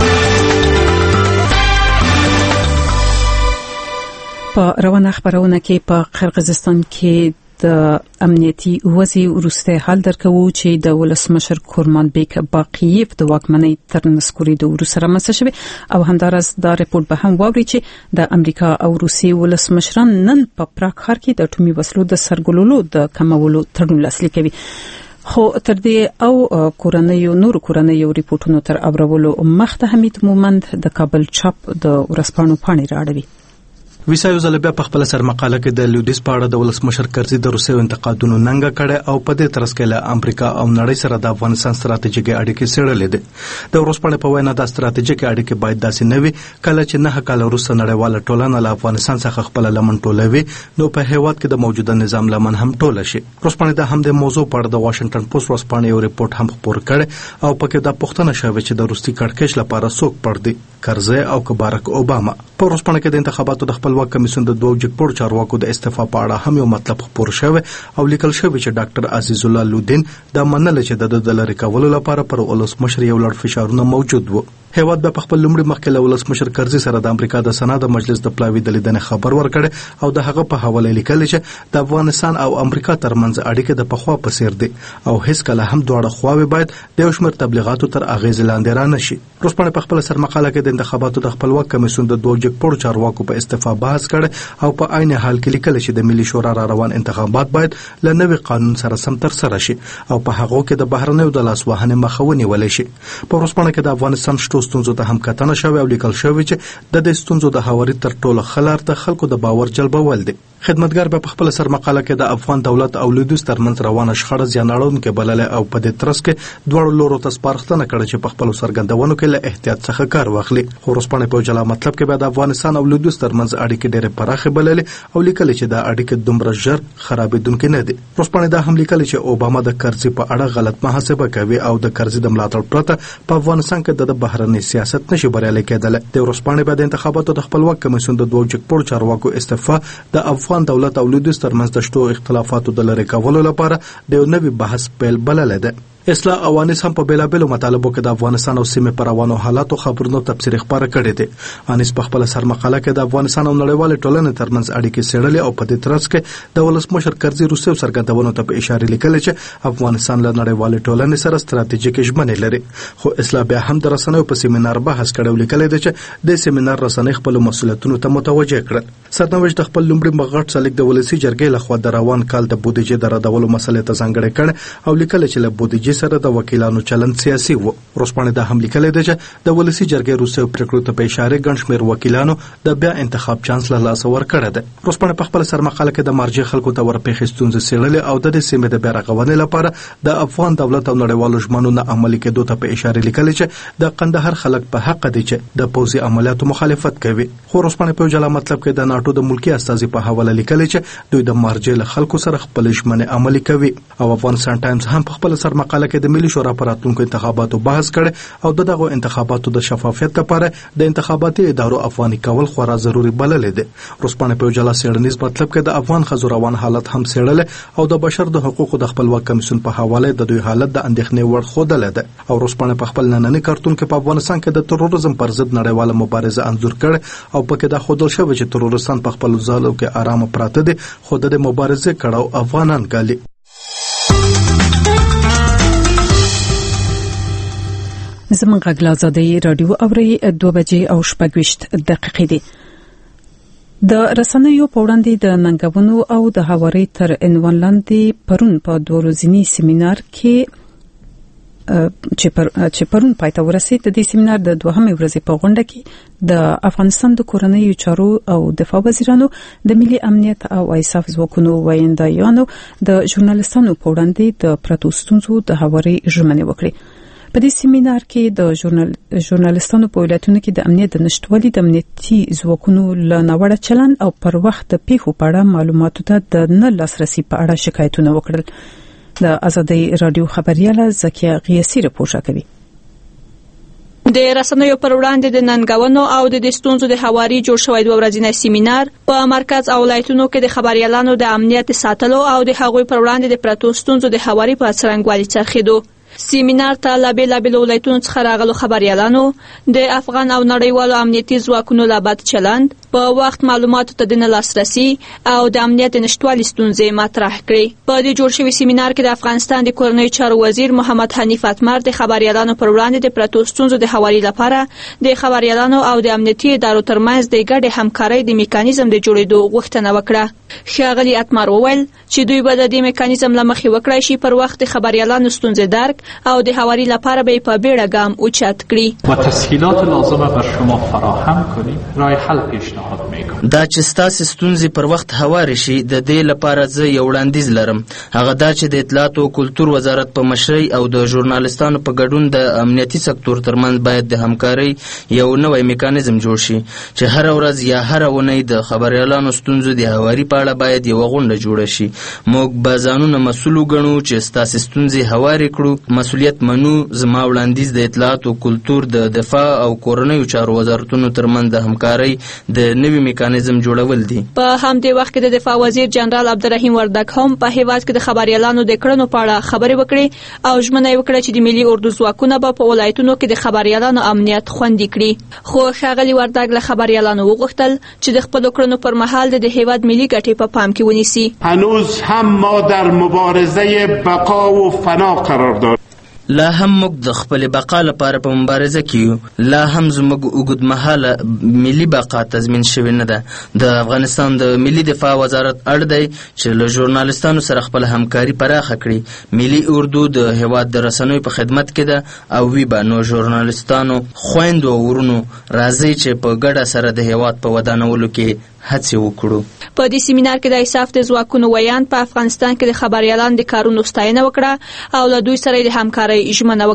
Speaker 1: په روانه خبرونه کې په قرغیزستان کې د امنیتي وضع وروسته حال درکوي چې د ولسمشر کورمانبیک باقیف د واکمنۍ تر نسکورېدو وروسته رامنځته شوی او همدارس دا رپورټ به هم واوري چې د امریکا او روسي ولسمشران نن په پراګ ښار کې د اټومي وسلو د سرګلولو د کمولو تړون لاسلیک کوي. خو تر دې او نور کورنیو ریپورتونو تر اورولو مخته حمید مومند د کابل چاپ د ورځپاڼو پاڼې راړوي.
Speaker 10: ویسایو زلبیا په خپل سر مقاله کې د لویدیس په اړه د ولسمشر کرزي د روسي انتقادونو ننګه کړي او په دې ترڅ کې له امریکا او نړۍ سره د افغانستان ستراتیژیکي اړیکې څېړلې دي. د ورځپاڼې په وینا د ستراتیژیکي اړیکې باید داسې نه وي کله چې 9 کال وروسته نړیواله ټولنه له افغانستان څخه خپل لمن ټولوي نو په هیواد کې د موجوده نظام لمن هم ټوله شي. ورځپاڼې د همدې موضوع په اړه د واشنگټن پوسټ ورځپاڼې یو ریپورت هم خپور کړي او پکې دا پوښتنه شوې چې د روسي کړکېچ لپاره څوک پړ دي کرزي او بارک اوباما. په ورځپاڼه کې د انتخاباتو د خپلواک کمیسیون د جګپور چارواکو د استعفا په اړه هم یو مطلب خپور شوی او لیکل شوی چې ډاکټر عزیز الله لودین دا منل چې د لری کولو لپاره پر ولسمشر یو لړ فشارونه موجود وو. هیواد به خپل لومړي مخکې له ولسمشر کرزي سره د امریکا د سنا د مجلس د پلاوی د لیدنې خبر ورکړ او د هغه په حواله لیکل چې د افغانستان او امریکا ترمنځ اړیکې د پخوا په څیر دي او هیڅ کله هم دواړه خواوې باید د یو شمېر تبلیغاتو تر اغیز لاندې را نشي. ورځپاڼې په خپل سر مقاله کې د انتخاباتو د خپلواک کمیسیون د جګپور چارواکو په استعفا بحث کړ او په عین حال کې لیکل چې د ملي شورا را روان انتخابات باید له نوي قانون سره سم تر سره شي او په هغه کې د بهرنیو د لاسوهنې مخه ونیول شي. په ورځپاڼه کې د افغانستان شتو ستونزو ته هم کتنه شوې او لیکل شوې چې د دې ستونزو د هواري تر ټولو خلار ته خلکو د باور جلبول دي. خدمتګار به په خپل سر مقاله کې د افغان دولت او لویدیځ ترمنځ روانه شخړه زیاناړونکې بلله او په دې ترڅ کې دوه لورو ته سپارښتنه کړې چې په خپل سرګندونو کې له احتیاط څخه کار واخلي. خو ورځپاڼې په جلا مطلب کې به د افغانستان او لویدیځ ترمنځ اړیکې ډېرې پراخې بللې او لیکل چې دا اړیکې دومره ژر خرابېدونکې نه دي. ورځپاڼې دا هم لیکل چې اوباما د کرزي په اړه غلط محاسبه کوي او د کرزي د ملاتړ پرته په افغانستان کې د بهرني سیاست نشي بریالي کېدل. د ورځپاڼې په انتخاباتو د خپلواک کمیسیون د جګپور چارواکو استعفا د افغان دولت او لویدیځ ترمنځ د شتو اختلافاتو د لری کولو لپاره د یو نوي بحث پیل بلل ده. اصلاح اوانس هم په بیلابېلو مطالبو کې د افغانستان او سیمې پر روانو حالاتو خبرونو تفسیر خبره کړې ده. انیس په خپل سرمقاله کې د افغانستان او نړیوال ټولنې ترمنځ اړیکې څېړلې او په دې ترڅ کې د ولسمشر کرزي روسیې څرګندونو ته په اشاره لیکل چې افغانستان له نړیوال ټولنې سره ستراتیژیک ژمنې لري. خو اصلاح بیا هم د رسنیو په سیمینار بحث کړو لیکل دي چې د سیمینار رسنۍ خپل مسؤلیتونو ته متوجه کړل. سرنوشت د خپل لومړي مغړ څلک د ولسی جرګې لخوا د روان کال د بودیجې د ردولو مسلې ته ځانګړې کړ او لیکل چې له بودیجې سره د وکیلانو چلند سیاسي وو. روسپانه د هم لیکل دي چې د ولسی جرګې روسي پریکړو ته په اشاره ګڼ شمېر وکیلانو د بیا انتخاب چانس له لاس ورکړه ده. روسپانه په خپل سرمقاله کې د مرجع خلکو ته ورپېښې ستونزې څېړلې او د سیمې د بیا رغونې لپاره د افغان دولت او نړیوالو ژمنو نه عملي کېدو ته په اشاره لیکل چې د قندهار خلک په حق دي چې د پوځي عملیاتو مخالفت کوي. خو روسپانه په جلا مطلب کې د ناتو د ملکی استازي په حواله لیکل چې دوی د مرجع له خلکو سره خپل ژمنې عملي کوي. او افغانستان ټایمز هم په خپل سرمقاله کې د ملي شورا پر راتلونکو انتخاباتو بحث کړي او دغه انتخاباتو د شفافیت لپاره د انتخاباتي ادارو افغاني کول خورا ضروري بلل دي. روسپانه په جلا سیړنیز مطلب کې د افغان خزو روان حالت هم څېړل او د بشر د حقوقو د خپلواک کمیسیون په حواله د دوی حالت د اندېښنې وړ ښودل ده. او روسپانه په خپل نننی کارتون کې په افغانستان کې د تروریزم پر ضد نړیواله مبارزه انځور کړ او پکې دا ښودل شوی چې تروریستان په خپل ځالو کې آرام پراته دي خو د مبارزې کړهو افغانان ګالي.
Speaker 1: زموږ غږ له آزادۍ راډیو اوري 2 بجې او 26 دقیقې دي. د رسنیو په وړاندې د ننګونو او د هواري تر عنوان لاندې پرون په 2 ورځني سیمینار کې چې پرون پای ته ورسید. د دې سیمینار د 2مې ورځې په غونډه کې د افغانستان د کورنیو چارو او دفاع وزیرانو د ملي امنیت او ایساف ځواکونو وایندایانو د ژورنالستانو په وړاندې د پرتو ستونزو د هواري ژمنې وکړې. په دې سیمینار کې د ژورنالستانو په ولایتونو کې د امنیت د نشټوالي د امنیتي ځواکونو له ناوړه چلند او پر وخت د پیښو په اړه معلوماتو ته د نه لاسرسي په اړه شکایتونه وکړل. د آزادۍ رادیو خبرياله زکیه غیاسی راپور کوي.
Speaker 11: د رسنیو پر وړاندې د ننګونو او د ستونزو د هواري جوړ شوی 2 ورځنی سیمینار په مرکز او ولایتونو کې د خبريالانو د امنیت ساتلو او د هغوی پر وړاندې د پرتو ستونزو د هواري په څرنګوالي څرخیدو. سیمینار ته له بیلابېلو ولایتونو څخه راغلو خبريالانو د افغان او نړیوالو امنیتي ځواکونو له بد چلند په وخت معلوماتو ته د نه لاسرسي او د امنیت نشټوالي ستونزې مطرح کړې. په دې جوړ شوي سیمینار کې د افغانستان د کورنیو چارو وزیر محمد حنیف اتمر د خبريالانو پر وړاندې د پرتو ستونزو د هواري لپاره د خبريالانو او د امنیتي ادارو ترمنځ د ګډې همکارۍ د میکانیزم د جوړېدو غوښتنه وکړه. ښاغلي اتمر وویل چې دوی به د دې میکانیزم له مخې وکړای شي پر وخت د خبريالانو ستونزې درک او د هواري لپاره به په بیړه ګام اوچت کړي.
Speaker 12: و تسهیلات لازمه بر شما فراهم کنیم راه حل پیشنهاد میکنم.
Speaker 13: دا چې ستاسو ستونزې پر وخت هواري شي د دې لپاره زه یو وړاندیز لرم. هغه دا چې د اطلاعات او کلتور وزارت په مشرۍ او د ژورنالستانو په ګډون د امنیتي سکتور ترمنځ باید د همکارۍ یو نوی میکانیزم جوړ شي چې هر ورځ یا هر اونۍ د خبريالانو ستونزو د هواري په اړه باید یو غونډه جوړه شي. موږ به ځانونه مسؤل وګڼو چې ستاسو ستونزې هواري کړو. مسؤلیت منو. زما وړاندیز د اطلاعات او کلتور د دفاع او کورنیو چارو وزارتونو ترمنځ د همکارۍ د نوي میکانیزم جوړول دي.
Speaker 11: په همدې وخت کې د دفاع وزیر جنرال عبدالرحیم وردک هم په هیواد کې د خبريالانو د کړنو په اړه خبرې وکړې او ژمنه یې وکړه چې د ملي اردو ځواکونه به په ولایتونو کې د خبريالانو امنیت خوندي کړي. خو ښاغلي وردک له خبريالانو وغوښتل چې د خپلو کړنو پر مهال د هیواد ملي ګټې په پام کې ونیسي.
Speaker 14: هنوز هم ما در مبارزه بقا و فنا قرار داریم.
Speaker 13: لا هم موږ د خپل بقا لپاره په مبارزه کې یو. لا هم زموږ اوږدمهاله ملي بقا تضمین شوې نه ده. د افغانستان د ملي دفاع وزارت اړ دی چې له ژورنالستانو سره خپل همکاري پراخه کړي. ملي اردو د هیواد د رسنیو په خدمت کې ده او وی به نو ژورنالستانو خويندو او ورونو راځي چې په ګډه سره د هیواد په ودانولو کې هڅه وکړو.
Speaker 11: په دې سیمینار کې د ایساف د ځواکونو ویاند په افغانستان کې د خبريالانو د کارونو ستاینه وکړه او له دوی سره د همکارۍ ژمنه وکړه.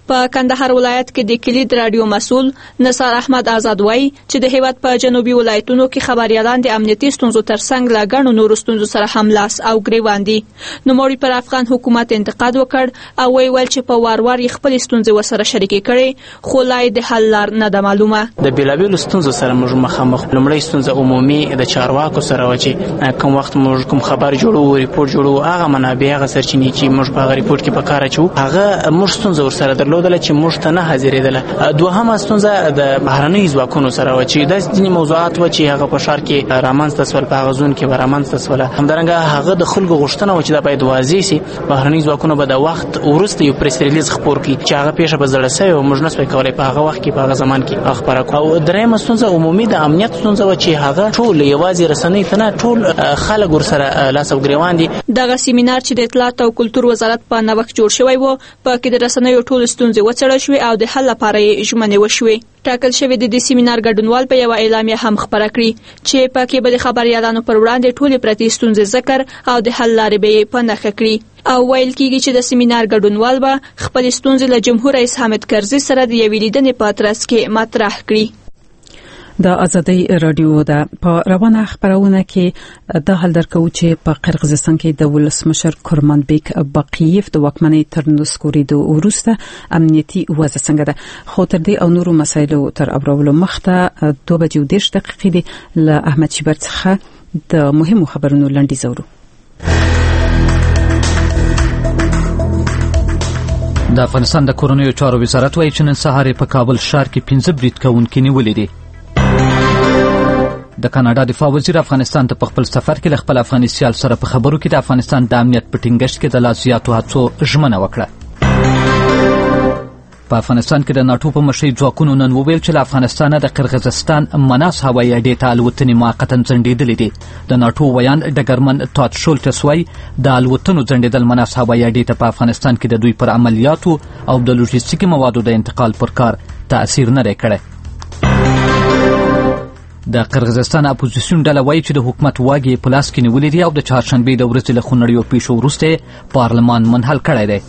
Speaker 11: په کندهار ولایت کې د کلید رادیو مسؤل نصار احمد آزاد وایي چې د هیواد په جنوبي ولایتونو کې خبريالان د امنیتي ستونزو ترڅنګ لا ګڼو نورو ستونزو سره هم لاس او ګریوان دي. نوموړي پر افغان حکومت انتقاد وکړ او ویل چې په وار خپل ستونزې وسره شریکې کړي خو لا د حل لار نه ده معلومه.
Speaker 4: د بیلابیلو ستونزو سره موږ مخامخ لومړی ستونزه عمومي د چارواکو سره و چې کوم وخت موږ کوم خبر جوړو ریپورت جوړو هغه منابع هغه سرچینې چې موږ په ریپورت کې په کار اچو هغه موږ ستونزه ورسره درلودل چې موږ ته نه حاضرېدل. دوهمه ستونزه د بهرنۍ ځواکونو سره و چې د ځینې موضوعات و چې هغه په شهر کې رامنځته سول په غزون کې رامنځته سول. همدارنګه هغه د خلکو غوښتنه و چې دا باید واضح شي. بهرنۍ ځواکونو به د وخت ورسته یو پریس ریلیز خپور کړي چې هغه پیښه به زړه سوي او موږ نسوي کولای په هغه وخت کې په هغه زمان کې خبره کوو. او درېمه ستونزه عمومي د امنیت ستونزه و چې هغه ټول یوازې رسنۍ ته نه ټول خلک ورسره لاس او ګریوان دي.
Speaker 11: دغه سیمینار چې د اطلاعات او کلتور وزارت په نوښت جوړ شوی و په کې د رسنیو ټول ستونزې وڅېړل شوې او د حل لپاره یې ژمنې وشوې. ټاکل شوی د دې سیمینار ګډونوال په یو اعلامیه هم خبره کړې چې په کې به د خبريالانو پر وړاندې ټولې پرتې ستونزې ذکر او د حل لارې به په نښه کړي او ویل کېږي چې د سیمینار ګډونوال به خپل ستونزې له جمهور رئیس حامد کرزي سره د یوې لیدنې په ترڅ کې مطرح کړي.
Speaker 1: د ازادي رادیو د په روانه خبرونه کې د حل درکو چې په قرغیزستان کې د ولسمشر کورمانبیک باقیف د واکمنۍ تر نسکوري د ورسته امنیتي وضع څنګه ده. خو تر دې او نورو مسایلو تر اورولو مخته 2:10 دي له احمد شیبر څخه د مهمو خبرونو لنډیز اورو.
Speaker 3: د افغانستان د کورنیو چارو وزارت وايي چې نن سهار په کابل ښار کې 15 برید کوونکي نیولې دي. د کاناډا دفاع وزیر افغانستان ته په خپل سفر کې له خپل افغاني سیال سره په خبرو کې د افغانستان د امنیت په ټینګښت کې د لا زیاتو هڅو ژمنه وکړه. په افغانستان کې د ناټو په مشرۍ ځواکونو نن وویل چې له افغانستانه د قرغیزستان مناس هوایي اډې ته الوتنې موقتا ځنډېدلې دي. د ناټو ویان ډګرمن تات شولټس وایي د الوتنو ځنډېدل مناس هوایي اډې ته په افغانستان کې د دوی پر عملیاتو او د لوژستیکي موادو د انتقال پر کار تاثیر نه دی کړی. د قرغیزستان اپوزیسیون ډله وایي چې د حکومت واګې په لاس کې نیولې دي او د چهارشنبې د ورځې له خونړیو پیښو وروسته پارلمان منحل کړی دی.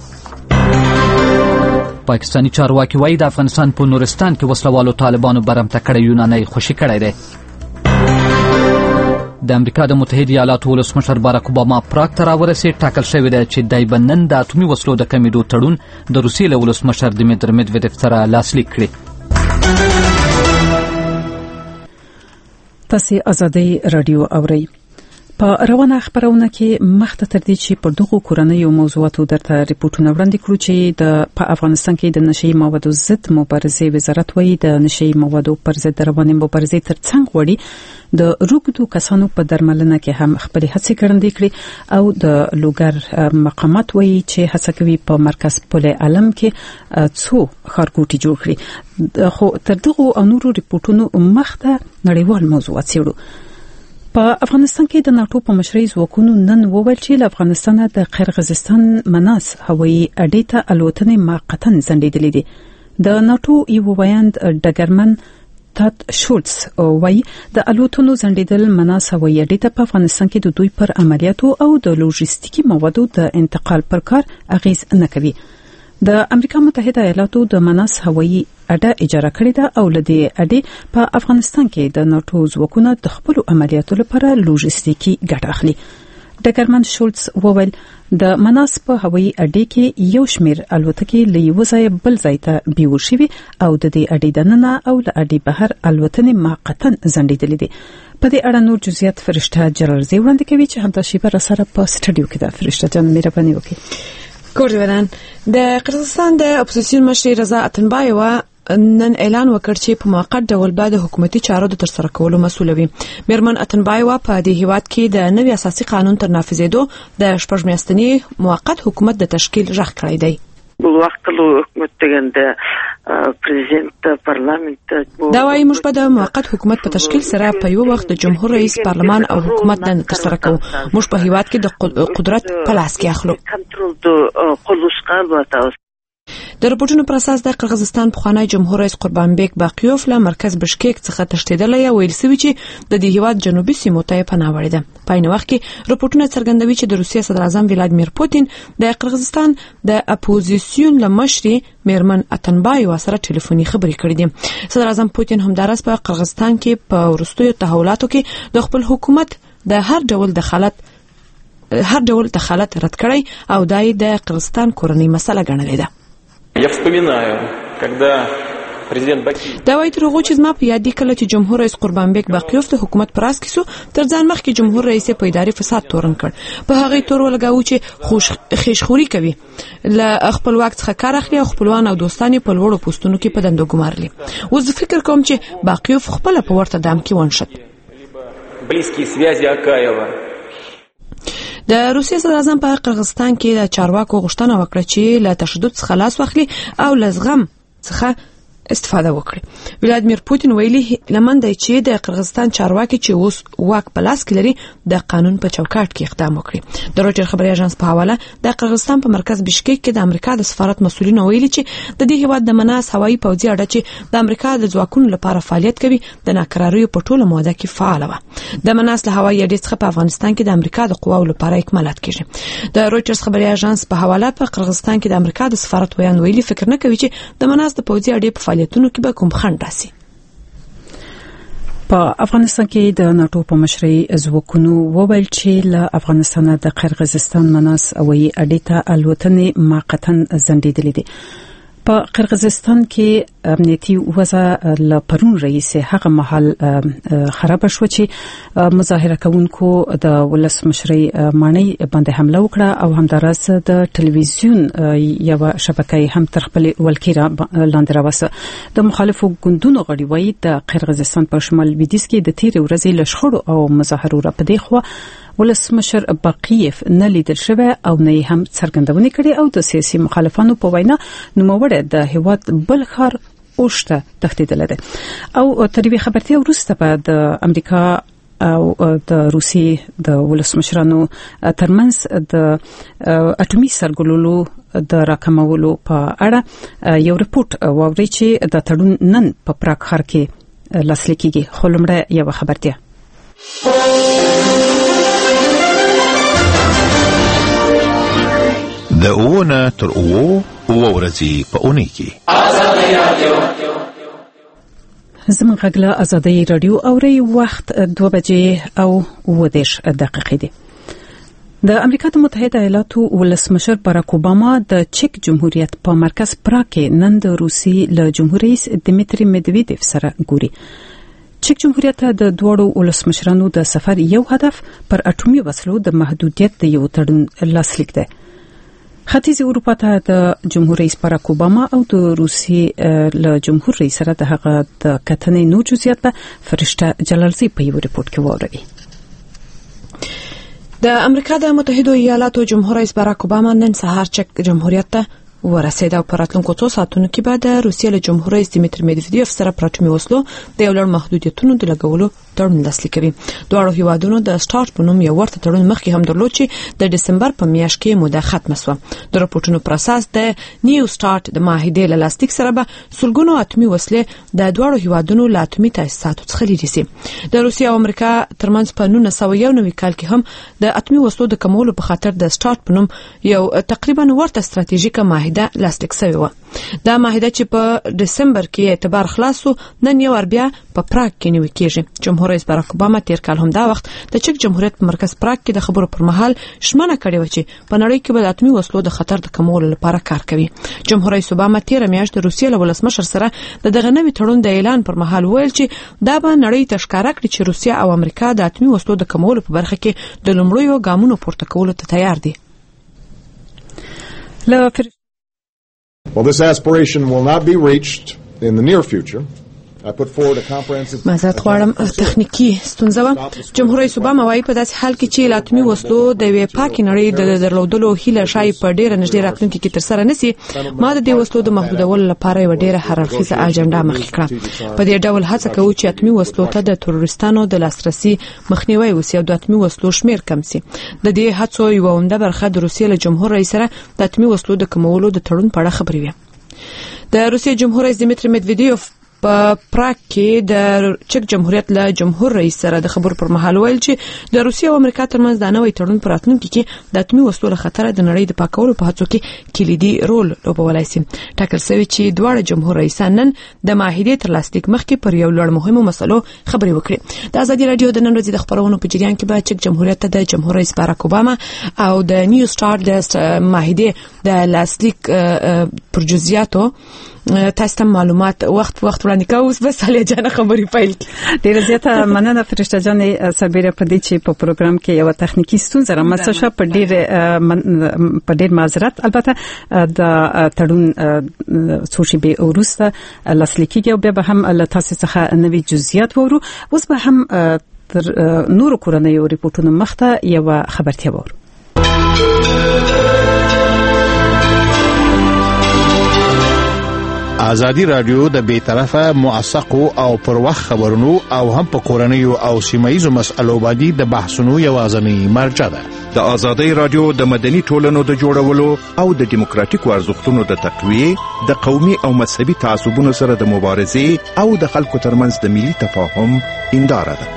Speaker 3: پاکستاني چارواکي وایي د افغانستان په نورستان کې وسلوالو طالبانو برمته کړی یوناني خوشي کړی دی. د امریکا د متحده ایالاتو ولسمشر باراک اوباما پراګ ته راورسېد. ټاکل شوی دی چې دی به نن د اټومي وسلو د کمیدو تړون د روسیې له ولسمشر دمیتر میدویدف سره لاسلیک کړي.
Speaker 1: تاسو ازادي رادیو اورئ. په روانه خبرونه کې مخته تر دې چې پر دغه کورنیو موضوعاتو درته ریپورتونه وړاندې کړو چې په افغانستان کې د نشئی موادو ضد مبارزې وزارت وایي د نشئی موادو پر ضد روانې مبارزې ترڅنګ وړي د روغتو کسانو په درملنه کې هم خپل هڅې ګړندې کړې او د لوګر مقامات وایي چې هڅه کوي په مرکز پل علم کې څو خارګوټي جوړ کړي. خو تر دغه او نورو ریپورتونو مخته نړیوال موضوعات څېړو. په افغانستان کې د ناټو په مشرۍ ځواکونو نن وویل چې له افغانستانه د قرغیزستان مناس هوایي اډې ته الوتنې موقتا ځنډېدلې دي. د ناټو یو ویاند ډګرمن تات شولټس وایي د الوتنو ځنډېدل مناس هوایي اډې ته په افغانستان کې د دوی پر عملیاتو او د لوژستیکي موادو د انتقال پر کار اغیز نه کوي. د امریکا متحده ایالاتو د مناس هوایي اډه اجاره کړې ده او لدې اډې په افغانستان کې د ناټو ځواکونه د خپل عملیاتو لپاره لوژستیکي ګټه اخلي. ډګرمن شولټس وویل د مناس په هوایي اډې کې یو شمېر الوتکې له یو ځای بل ځای ته بیول شوي او د دې اډې دننه او له اډې بهر الوتنې موقتا ځنډېدلې دي. په دې اړه نور جزئیات فرشته جلالزی وړاندې کوي چې همدا شی پر سره په سټډیو کې ده. فرشته جان مهرباني وکړئ.
Speaker 15: ګورډن د قرغیزستان د اپوزیسیون مشر رضا اتنبایوا نن اعلان وکړ چې په موقت ډول به د حکومتي چارو د ترسره کولو مسؤل وي. میرمن اتنبایوا په دې هیواد کې د نوي اساسي قانون تر نافذېدو د شپږ میاشتني موقت حکومت د تشکیل غږ کړی دی. دا وايي موږ به د موقت حکومت په تشکیل سره په یو وخت د جمهور رئیس پارلمان او حکومت د ترسره کوو. موږ په هیواد کې د قدرت په لاس کې اخلو. د رپورټونو پر اساس د قرغیزستان پخوانی جمهور رئیس قربانبek باقیوف له مرکز بشکیک څخه تښتیدلی ویل سوي چې د دې هیواد جنوبي سیمو ته پناه وړې ده. په عین وخت کې رپورټونه څرګندوي چې د روسیې صدر اعظم ولادیمیر پوتین د قرغیزستان د اپوزیسیون له مشري میرمن اتنبایو سره ټلیفوني خبرې کړې دي. صدر اعظم پوتین همدارس په قرغیزستان کې په وروستیو تحولاتو کې د خپل حکومت د هر ډول دخالت رد کړی او دای د قرغیزستان کورنۍ مسله ګڼلې ده. دا وایي تر هغه چې زما په یاد دي کله چې جمهور رئیس قربانبek باقیوف د حکومت پر اساس کیسو تر ځان مخکې جمهور رئیس په اداري فساد تورن کړ. په هغه تور ولګاو چې خیشخوري کوي له خپل وخت څخه کار اخلي او خپلوان او دوستان په لوړو پوسټونو کې په دندو ګمارلي. اوس فکر کوم چې باقیوف خپل په ورته دام کې ونشد. د روسیې صدر اعظم په قرغیزستان کې د چارواکو غوښتنه وکړه چې له تشدد څخه لاس واخلي او له زغم څخه استفاده وکړي. ولادیمیر پوتین ویلي لمن دی چې د قرغیزستان چارواکي چې اوس واک په لاس کې لري د قانون په چوکاټ کې اقدام وکړي. د رویټر خبري اژانس په حواله د قرغیزستان په مرکز بشکیک کې د امریکا د سفارت مسؤلین ویلي چې د دې هیواد د مناس هوایي پوځي اډه چې د امریکا د ځواکونو لپاره فعالیت کوي د ناکراریو په ټوله موده کې فعال و. د مناس له هوایي اډې څخه په افغانستان کې د امریکا د قواو لپاره اکمالات کیږي. د رویټرز خبري اژانس په حواله په قرغیزستان کې د امریکا د سفارت ویان ویلي فکر نه کوي چې د مناس د پوځي اډې په فعالیتونو کې به کوم خنډ راسي.
Speaker 1: په افغانستان کې د ناتو په مشرۍ ځواکونو وویل چې له افغانستان د قرغیزستان مناس هوایي اډې ته الوتنې موقتا ځنډېدلې دي. په قرغیزستان کې امنیتي وضع له پرون رئیس هغه محل خراب شو چې مظاهره کوونکو د ولسمشرۍ مانی باندې حمله وکړه او همدارس د ټلویزیون یو شبکې هم تر خپل ولکیره لاندې راوسته. د مخالفو ګوندونو غړي وایي د قرغیزستان په شمال لویدیځ کې د تیر ورځې لشخړو او مظاهرو را پدې خو ولسمشر باقیف نه لیدل شوی او نه هم څرګندونه کړې او د سیاسي مخالفانو په وینا نوموړی د هیواد بل ښار اوشته تښتېدلی دی. او تر دې خبرتیا وروسته په د امریکا او د روسیې د ولسمشرانو ترمنځ د اټومي سرګلولو د راکمولو په اړه یو رپورت واوري چې د تړون نن په پراګ ښار کې لاسلیک کیږي. خو لومړی یو خبرتیا.
Speaker 16: د اوونه تر اوو ورځې په اونۍ کې
Speaker 1: زموږ غږ آزادۍ رادیو اوري وخت 2 بجې او 10 دقیقې دي. د امریکا متحده ایالاتو ولسمشر باراک اوباما د چک جمهوریت په مرکز پراګ کې نن د روسي له جمهور رئیس دمیتری مدویدیف سره ګوري. چک جمهوریت د دوړو ولسمشرانو د سفر یو هدف پر اټومي وسلو د محدودیت د یو تړون لاسلیک دی. ختیځ اروپا ته د جمهور رئیس باراک اوباما او د روسي له جمهور رئیس سره د هغه د کتنې نو جزئیات په فرشته جلالزی په یو ریپورت کې وروړي.
Speaker 15: د امریکا د متحده ایالاتو جمهور رئیس باراک اوباما نن سهار چک جمهوریت ته ورسېد او په راتلونکو 2 ساعتونو کې به د روسیې له جمهور رئیس دمیتری مدویدیف سره پراټومي وسلو د یو لړ محدودیتونو د لګولو تړون لاسلیک کوي. دواړو هیوادونو د سٹارټ په نوم یو ورته تړون مخکې هم درلود چې د دسمبر په میاشت کې موده ختمه شوه. د رپورټونو پر اساس د نیو سٹارټ د معاهدې له لاسلیک سره به سلګونو اټومي وسلې د دواړو هیوادونو له اټومي تاسیساتو څخه لري شي. د روسیې او امریکا ترمنځ په 1991 کال کې هم د اټومي وسلو د کمولو په خاطر د سٹارټ په نوم یو تقریبا ورته ستراتیژیکه معاهده لاسلیک شوی و. دا معاهده چې په دسمبر کې اعتبار خلاصو نن یو بیا په پراګ کې نیول کېږي. جمهور رئیس باراک اوباما تیر کال هم دا وخت د چک جمهوریت په مرکز پراګ کې د خبرو پر مهال شمنه کړې و چې په نړۍ کې به د اټومي وسلو د خطر د کمولو لپاره کار کوي. جمهور رئیس اوباما تیر میاشت د روسیې له ولسمشر سره د دغه نوي تړون د اعلان پر مهال ویل چې دا به نړۍ ته ښکاره کړي چې روسیه او امریکا د اټومي وسلو د کمولو په برخه کې د لومړیو ګامونو پورته کولو ته تیار دي.
Speaker 17: Well, this aspiration will not be reached in the near future.
Speaker 15: مازاد غواړم تخنیکی ستونزه و. جمهور رئیس اوباما وايي په داسې حال کې چې لاتمي وسلو د وی پاکي نړۍ د درلودلو هیله شای په ډیره نږدې راتلونکي کې تر سره نسی ما د دې وسلو د محدودولو لپاره یو ډیره هررخیزه اجنډا مخکې کړه. په دې ډول هڅه کوو چې اتمي وسلو ته د تروریستانو د لاسرسي مخنیوي وسی او د اتمي وسلو شمیر کم شي. د دې هڅو یو عمده برخه د روسیې له جمهور رئیس سره د اتمي وسلو د کمولو د تړون په اړه خبرې وي. د روسیې جمهور رئیس دیمیتری مدویدیوف په پراګ کې د چک جمهوریت له جمهور رئیس سره د خبرو پر مهال ویل چې د روسیې او امریکا ترمنځ د نوې تړون پر راتلونکي کې د اتمي وسلو له خطر د نړۍ د پاکولو په هڅو کې کلیدي رول لوبولای شي. ټاکل شوی چې دواړه جمهور رئیسان نن د معاهدې تر لاسلیک مخکې پر یو لړ مهمو مسلو خبرې وکړي. د ازادي رادیو د نن ورځې د خبرونو په جریان کې به چک جمهوریت ته د جمهور رئیس باراک اوباما او د نیو سٹار د معاهدې د لاسلیک پر جزئیاتو تاسو معلومات وخت وړاندې کوم. بس علي جان خبرې پیل کړي.
Speaker 1: ډیره زیاته مننه فرشته جانې سربېره په دې چې په پروګرام کې یو تخنیکی ستونزه رامنځته شوه. په ډیر معذرت. البته د تړون سوشي به ورسته لاسلیکي او به هم له تاسو څخه نوې جزئیات وورو. اوس به هم تر نور کورنیو ریپورتونو مخته یو خبرتیا وورو.
Speaker 16: ازادي رادیو د بیطرفه موثقو او پر وخت خبرونو او هم په کورنیو او سیمایي مسایلو باندې د بحثونو یوازنی مرجع ده.
Speaker 8: د ازادي رادیو د مدني ټولنو د جوړولو او د دیموکراتیکو ارزښتونو د تقویه، د قومي او مذهبي تعصبونو سره د مبارزې او د خلکو ترمنځ د ملي تفاهم هنداره ده.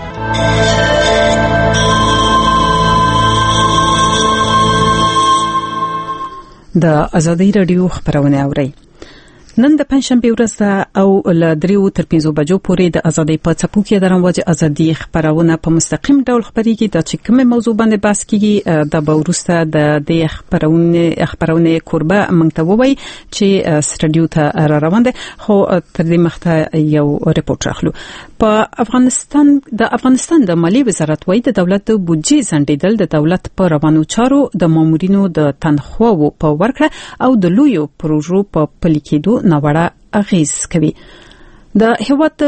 Speaker 1: د ازادي رادیو خبرونه اورئ. نن د پنځشنبه ورځ ده او له 3 تر 5 بجو پورې د ازادي په څپو کې د رموج ازادي خبرونه په مستقیم ډول خبريږي. د چې کومه موضوع باندې بحث کیږي د بورسته د خبرونه قربه منتوي چې سټډیو ته را روان دي. خو تر دې مخته یو ریپورت راخلو. په افغانستان د مالی وزارت وايي د دولت د بودجې ځنډیدل د دولت په روانو چارو د مامورینو د تنخواو په ورکړه او د لویو پروژو په پلي کېدو ناوړه اغیز کوي. د هیواد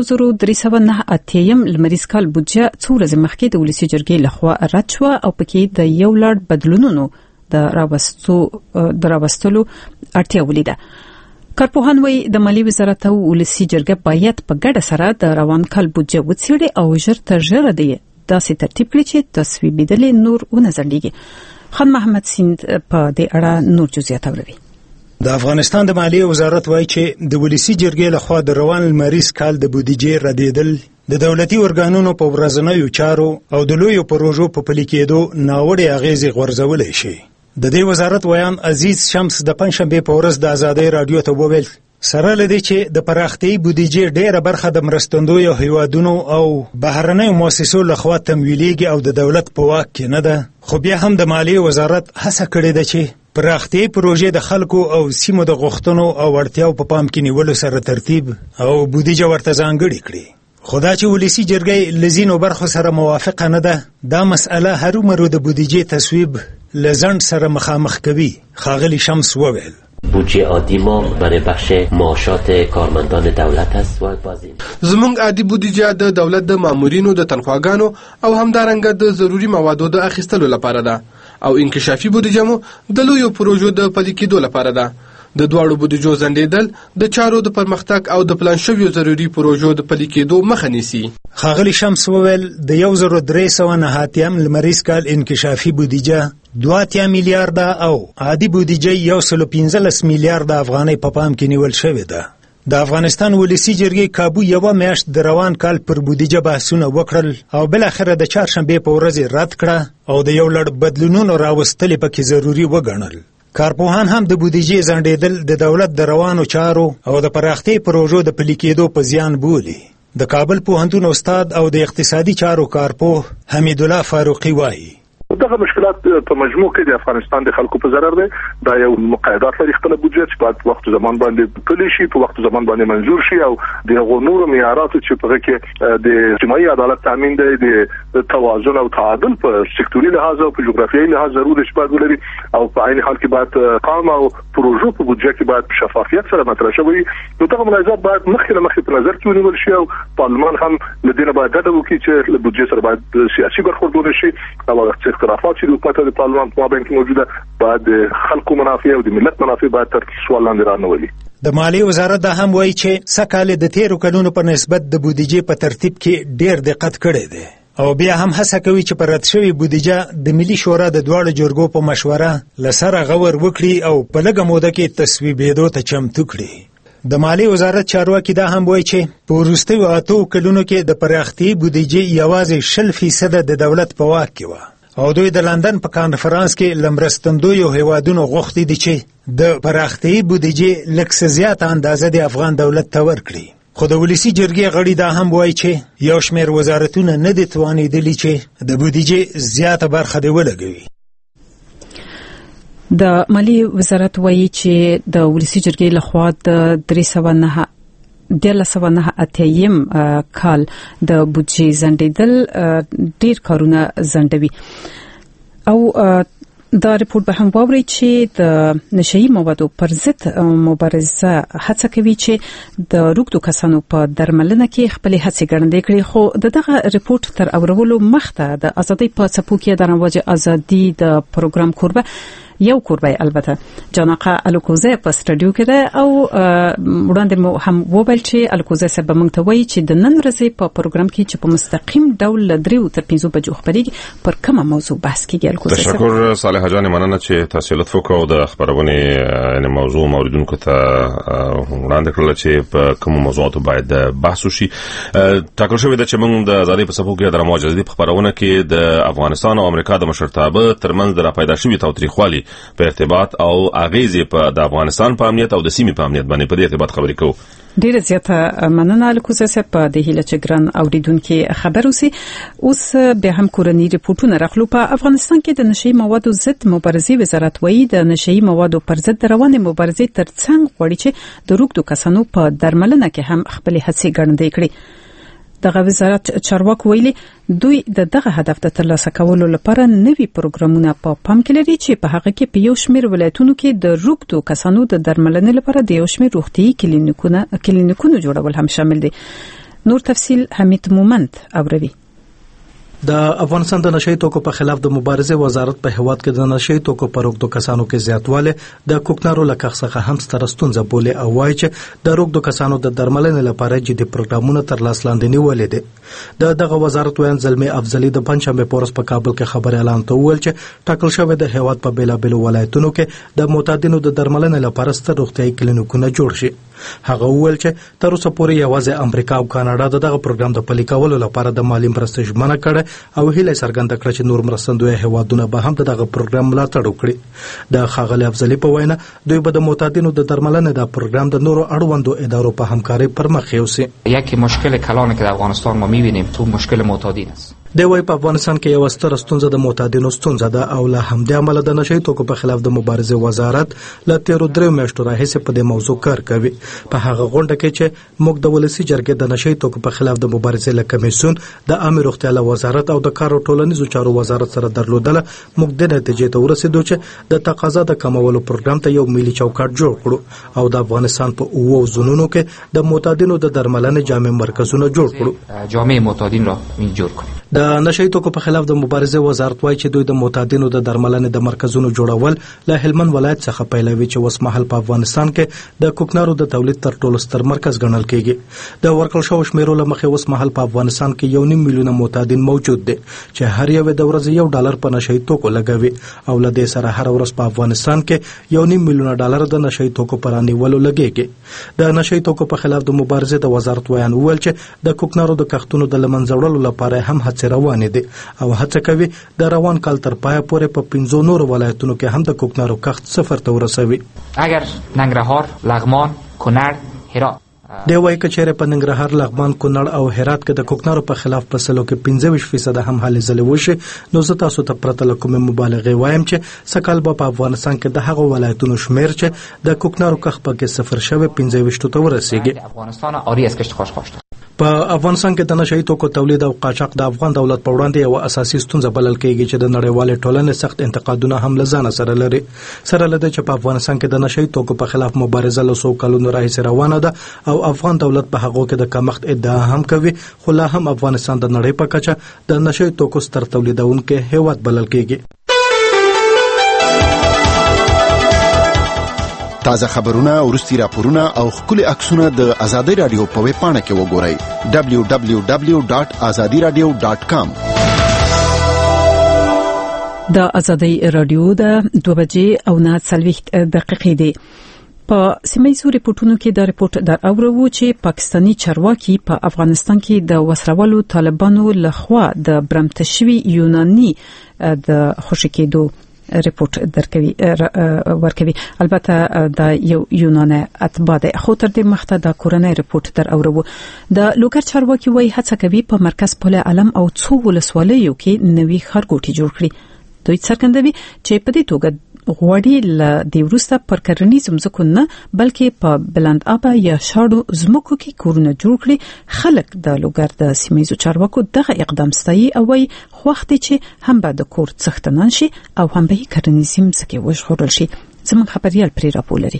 Speaker 1: 1398 لمریز کال بودجه څو ورځې مخکې د ولسی جرګې لخوا رد شو او پکې د یو لړ بدلونونو د راوستلو اړتیا ولیده. کارپوهان وايي د مالی وزارت او ولسی جرګه باید په ګډه سره د روان کال بودجه وڅېړي او ژر تر ژره دی داسې ترتیب کړي چې تصویبېدل نور ونځنډيږي. خان محمد سیند په دې اړه نور جزئیات اوري.
Speaker 18: د افغانستان د مالیې وزارت وايي چې د ولسی جرګې لخوا د روان لمریز کال د بودیجې ردیدل د دولتي ارګانونو په ورځنیو چارو او د لویو پروژو په پلي کېدو ناوړه اغیزې غورځولې شي. د دې وزارت ویان عزیز شمس د پنځشنبه په ورځ د ازادي رادیو ته وویل سره لدی چې د پراختي بودیجې ډیره برخه د مرستندوی هیوادونو او بهرنۍ مؤسسو لخوا تمویلېږي او د دولت په واک کې نه ده. خو بیا هم د مالیې وزارت هڅه کړې ده چې پراختي پروژې د خلکو او سیمو د غوښتنو او اړتیاو په پام کې نیولو سره ترتیب او بودیجه ورته ځانګړې کړي. خدا چې ولسی جرګې لزینو برخو سره موافقه نه ده، دا مسأله هرومرو د بودیجې تصویب لزند سره مخامخ کوي. خاغلی شمس وویل
Speaker 19: بودجه عادی ما برای بخش معاشات کارمندان دولت است و بازی
Speaker 20: زمونږ عادي بودجه د دولت د مامورینو د تنخواګانو او همدارنګه د ضروري موادو د اخیستلو لپاره ده او انکشافي بودجه مو د لویو پروژو د پلي کېدو لپاره ده. د دواړو بودجو ځنډیدل د چارو د پرمختګ او د پلان شویو ضروري پروژو د پلي کېدو مخه نیسي.
Speaker 18: خاغلی شمس وویل د 1399 لمریز کال انکشافي بودجه 2 میلیارډ او عادي بودجه 115 میلیارډ افغانۍ په پام کې نیول شوې ده. د افغانستان ولسی جرګې کابو یو میاشت د روان کال پر بودجه بحثونه وکړل او بل اخر د چهارشنبه په ورځ رد کړه او د یو لړ بدلونونو راوستل پکې ضروری وګڼل. کارپوهان هم د بودیجې ځنډیدل د دولت د روانو چارو او د پراختي پروژو د پلي کېدو په زیان بولي. د کابل پوهنتون استاد او د اقتصادي چارو کارپوه حمید الله فاروقي وایي
Speaker 21: دغه مشکلات په مجموع کې د افغانستان د خلکو په ضرر دي. دا یو مقایدات لري خپل بودجه چې په وخت زمان باندې پلي شي، په وخت زمان باندې منظور شي او د غونور معیارات چې په کې د اجتماعي عدالت تامین دی، د توازن او تعادل په سکتوري لحاظ او په جغرافیایي لحاظ ضروري شي باید ولري او په عین حال کې باید قام او پروژو په بودجه کې باید شفافیت سره مطرح شي. نو دغه ملاحظات باید مخکې په نظر کې ونیول شي او پارلمان هم لدينا باید ډډه وکړي چې له بودجه سره باید سیاسي برخورد ونشي او اختلافات چې د حکومت او د پارلمان په مابین کې موجوده باید خلکو منافع او د ملت منافع باید تر سوال لاندې رانولي.
Speaker 18: د مالیې وزارت دا هم وایي چې سکهال د 13 کلونو په نسبت د بودیجې په ترتیب کې ډېر دقت کړی دی. او بیا هم هڅه کوي چې پر رد شوی بودیجه د ملي شورا د دواړو جرګو په مشوره لسره غور وکړي او په لږه موده کې تصویبېدو ته چمتو کړي. د مالی وزارت چارواکي دا هم وایي چې په وروستیو 8 کلونو کې د پراختیایي بودیجې یوازې 0% د دولت په واک کې وه او دوی د لندن په کانفرانس کې له مرستندویو هیوادونو غوښتي دي چې د پراختیایي بودیجې لږ څه زیاته اندازه د افغان دولت ته ورکړي. خو د ولسی جرګې غړي دا هم وایي چې یو شمېر وزارتونه نه دي توانېدلي چې د بودیجې زیاته برخه دې ولګوي.
Speaker 1: د مالی وزارت وایي چې د ولسی جرګې لخوا د 1998 کال د بودیجې ځنډېدل ډیر کارونه ځنډوي او دا ریپورت به هم واوري چې د نشئی موادو پر ضد مبارزه هڅه کوي چې د روغتو کسانو په درملنه کې خپل هڅې ګړندې کړي. خو دغه ریپورت تر اورولو مخته د ازادي په څپو کې د رواج ازادي د پروګرام کوربه یو کوربه البته جانقه الکوزه په سټډیو کې ده او وړاندې مو هم وویل چې الکوزه سبب موږ ته وایي چې د نن ورځې په پروګرام کې چې په مستقیم ډول لدریو تر 5 بجو خبرېږي پر کومه موضوع بحث کیږي. الکوزه
Speaker 2: تشکر صالح جان، مننه چې تاسو لطف وکړو د خبرونه یعنی موضوع موردونکو ته وړاندې کړل چې په کوم موضوعاتو باید بحث وشي. ټاکل شوی ده چې موږ د ازادي په څپو کې د رواج ازادي په خبرونه کې د افغانستان او امریکا د مشرتابه ترمنځ د راپیدا شوی تاوتریخوالي په ارتباط او اغیزې په د افغانستان په امنیت او د سیمې په امنیت باندې په دې ارتباط خبرې کوو.
Speaker 1: ډیره زیاته مننه الکوزه صاحب په دې هیله چې ګران اوریدونکو خبر اوسي. اوس به هم کورنی ریپورتونه راخلو. په افغانستان کې د نشئی موادو ضد مبارزې وزارت وایي د نشئی موادو پر ضد روانې مبارزې ترڅنګ غواړي چې د روغتو کسانو په درملنه کې هم خپل هڅې ګړندې کړي. دغه وزارت چارواکو ویلي دوی دغه هدف د ترلاسه کولو لپاره نوي پروګرامونه په پام کې لري چې په هغه کې په یو شمېر ولایتونو کې د روغتو کسانو د درملنې لپاره د یو شمېر روغتي کلینیکونو جوړول هم شامل دي. نور تفصیل حمید مومند اوروي.
Speaker 10: د افغانستان د نشئی توکو په خلاف د مبارزې وزارت په هیواد کې د نشئی توکو پر روغتو کسانو کې زیاتواله د کوکنارو لکه څخه هم سترستونځه بوله او وایي چې د روغتو کسانو د درملنې لپاره جدي پروګرامونه تر لاس لاندې نیولې دي. دغه وزارت وایي زلمی افضلی د پنځمه پورس په کابل کې خبر اعلان ته ویل چې ټاکل شوی د هیواد په بیلابل ولایتونو کې د معتادینو د درملنې لپاره ستر روغتيایي کلینیکونه جوړ شي. هغه ویل چې تر اوسه پورې یوازې امریکا او کاناډا دغه پروګرام د پلي کولو لپاره د مالی مرستې ژمنه کړې او هیله څرګنده کړه چې نور مرستندوی هیوادونه به هم دغه پروګرام ملاتړ وکړي. د ښاغلي افضلی په وینا دوی به د معتادینو د درملنې د پروګرام د نورو اړوندو ادارو په همکارۍ پر مخ یوسي.
Speaker 22: یکی مشکل کلانی که در افغانستان ما می‌بینیم تو مشکل معتادین است.
Speaker 10: دی وايي په افغانستان کې یو ستر ستونزه د معتادینو ستونزه ده او له همدې عمله د نشئی توکو په خلاف د مبارزې وزارت له 13 میاشتو راهیسې په دې موضوع کار کوي. په هغه غونډه کې چې موږ د ولسی جرګې د نشئی توکو په خلاف د مبارزې له کمیسیون د عامه روغتیا له وزارت او د کار او ټولنیزو چارو وزارت سره درلودله موږ د نتیجې ته ورسېدو چې د تقاضا د کمولو پروګرام ته یو ملي چوکاټ جوړ کړو او د افغانستان په اوو زونونو کې د معتادینو د درملنې جامع مرکزونه جوړ کړو.
Speaker 22: جامع معتادین را جوړ کړو.
Speaker 10: د نشئی توکو په خلاف د مبارزې وزارت وایي چې دوی د معتادینو د درملنې د مرکزونو جوړول له هلمند ولایت څخه پیلوي چې اوس مهال په افغانستان کې د کوکنارو د تولید تر ټولو ستر مرکز ګڼل کیږي. د ورکړل شوو شمیرو له مخې اوس مهال په افغانستان کې 1.5 میلیونه معتادین موجود دي چې هر یو د ورځې $1 په نشئی توکو لګوي او له دې سره هر ورځ په افغانستان کې $1.5 میلیونه د نشئی توکو پر انیولو لګيږي. د نشئی توکو په خلاف د مبارزې د وزارت ویان ویل چې د کوکنارو د کښتونو د لمنځوړلو لپاره هم هڅې روانې دي او هڅه کوي د روان کال تر پای پورې په 15 نور ولایتونو کې هم د کوکنارو کښت صفر ته ورسوي.
Speaker 22: اگر ننګرهار، لغمان، کونړ، هرات
Speaker 10: دی وايي چې په ننګرهار، لغمان، کونړ او هرات کې د کوکنارو په خلاف په سلو کې 25% هم هلې ځلې وشي نو زه تاسو ته پرته له کومې مبالغې وایم چې سکهال په افغانستان کې د هغو ولایتونو شمیر چې د کوکنارو کښت پکې صفر شوی 25 ته ورسیږي.
Speaker 22: افغانستان آری از کشت خاشخاشته.
Speaker 10: په افغانستان کې د نشئی توکو تولید او قاچاق د افغان دولت په وړاندې یو اساسي ستونزه بلل کېږي چې د نړیوالې ټولنې سخت انتقادونه هم لزانه سره لري. سره لده چې په افغانستان کې د نشئی توکو په خلاف مبارزه له 100 کلونو راهیسې روانه ده او افغان دولت په هغه کې د کمښت ادعا هم کوي خو لا هم افغانستان د نړۍ په کچه د نشئی توکو ستر تولیدونکو هیواد بلل کېږي.
Speaker 5: تازه خبرونه، ورستي راپورونه او خولي عکسونه د آزادۍ رادیو په ویب پاڼه کې وګورئ www.azadiradio.com.
Speaker 1: د آزادۍ رادیو د 2 بجې او 9:40 دقیقې دي. په سیمایي ریپورتونو کې دا ریپورت در اورو چې پاکستانی چارواکي په افغانستان کې د وسرولو طالبانو لخوا د برمتشوي یوناني د خوشی کېدو ریپورت ورکوي. البته دا یو یوناني اتباع ده، خو تر دې مخته د کورنۍ ریپورت در اورو. د لوګر چارواکي وایي هڅه کوي په مرکز پل علم او څو ولسوالیو کې نوي ښارګوټي جوړ کړي. دوی څرګندوي چې په دې توګه غوړي ل د ورسته پر کرنیز مزکو نه بلکې په بلند آبا یا شاړو زمکو کې کورونه جوړ کړي. خلک د لوګر د سیمایي چارواکو دغه اقدام ستایي او وایي وخت چې هم به د کور څښتنان شي او هم به کرنیز مزکه وژغورل شي. زموږ خبريال پرې راپور لري.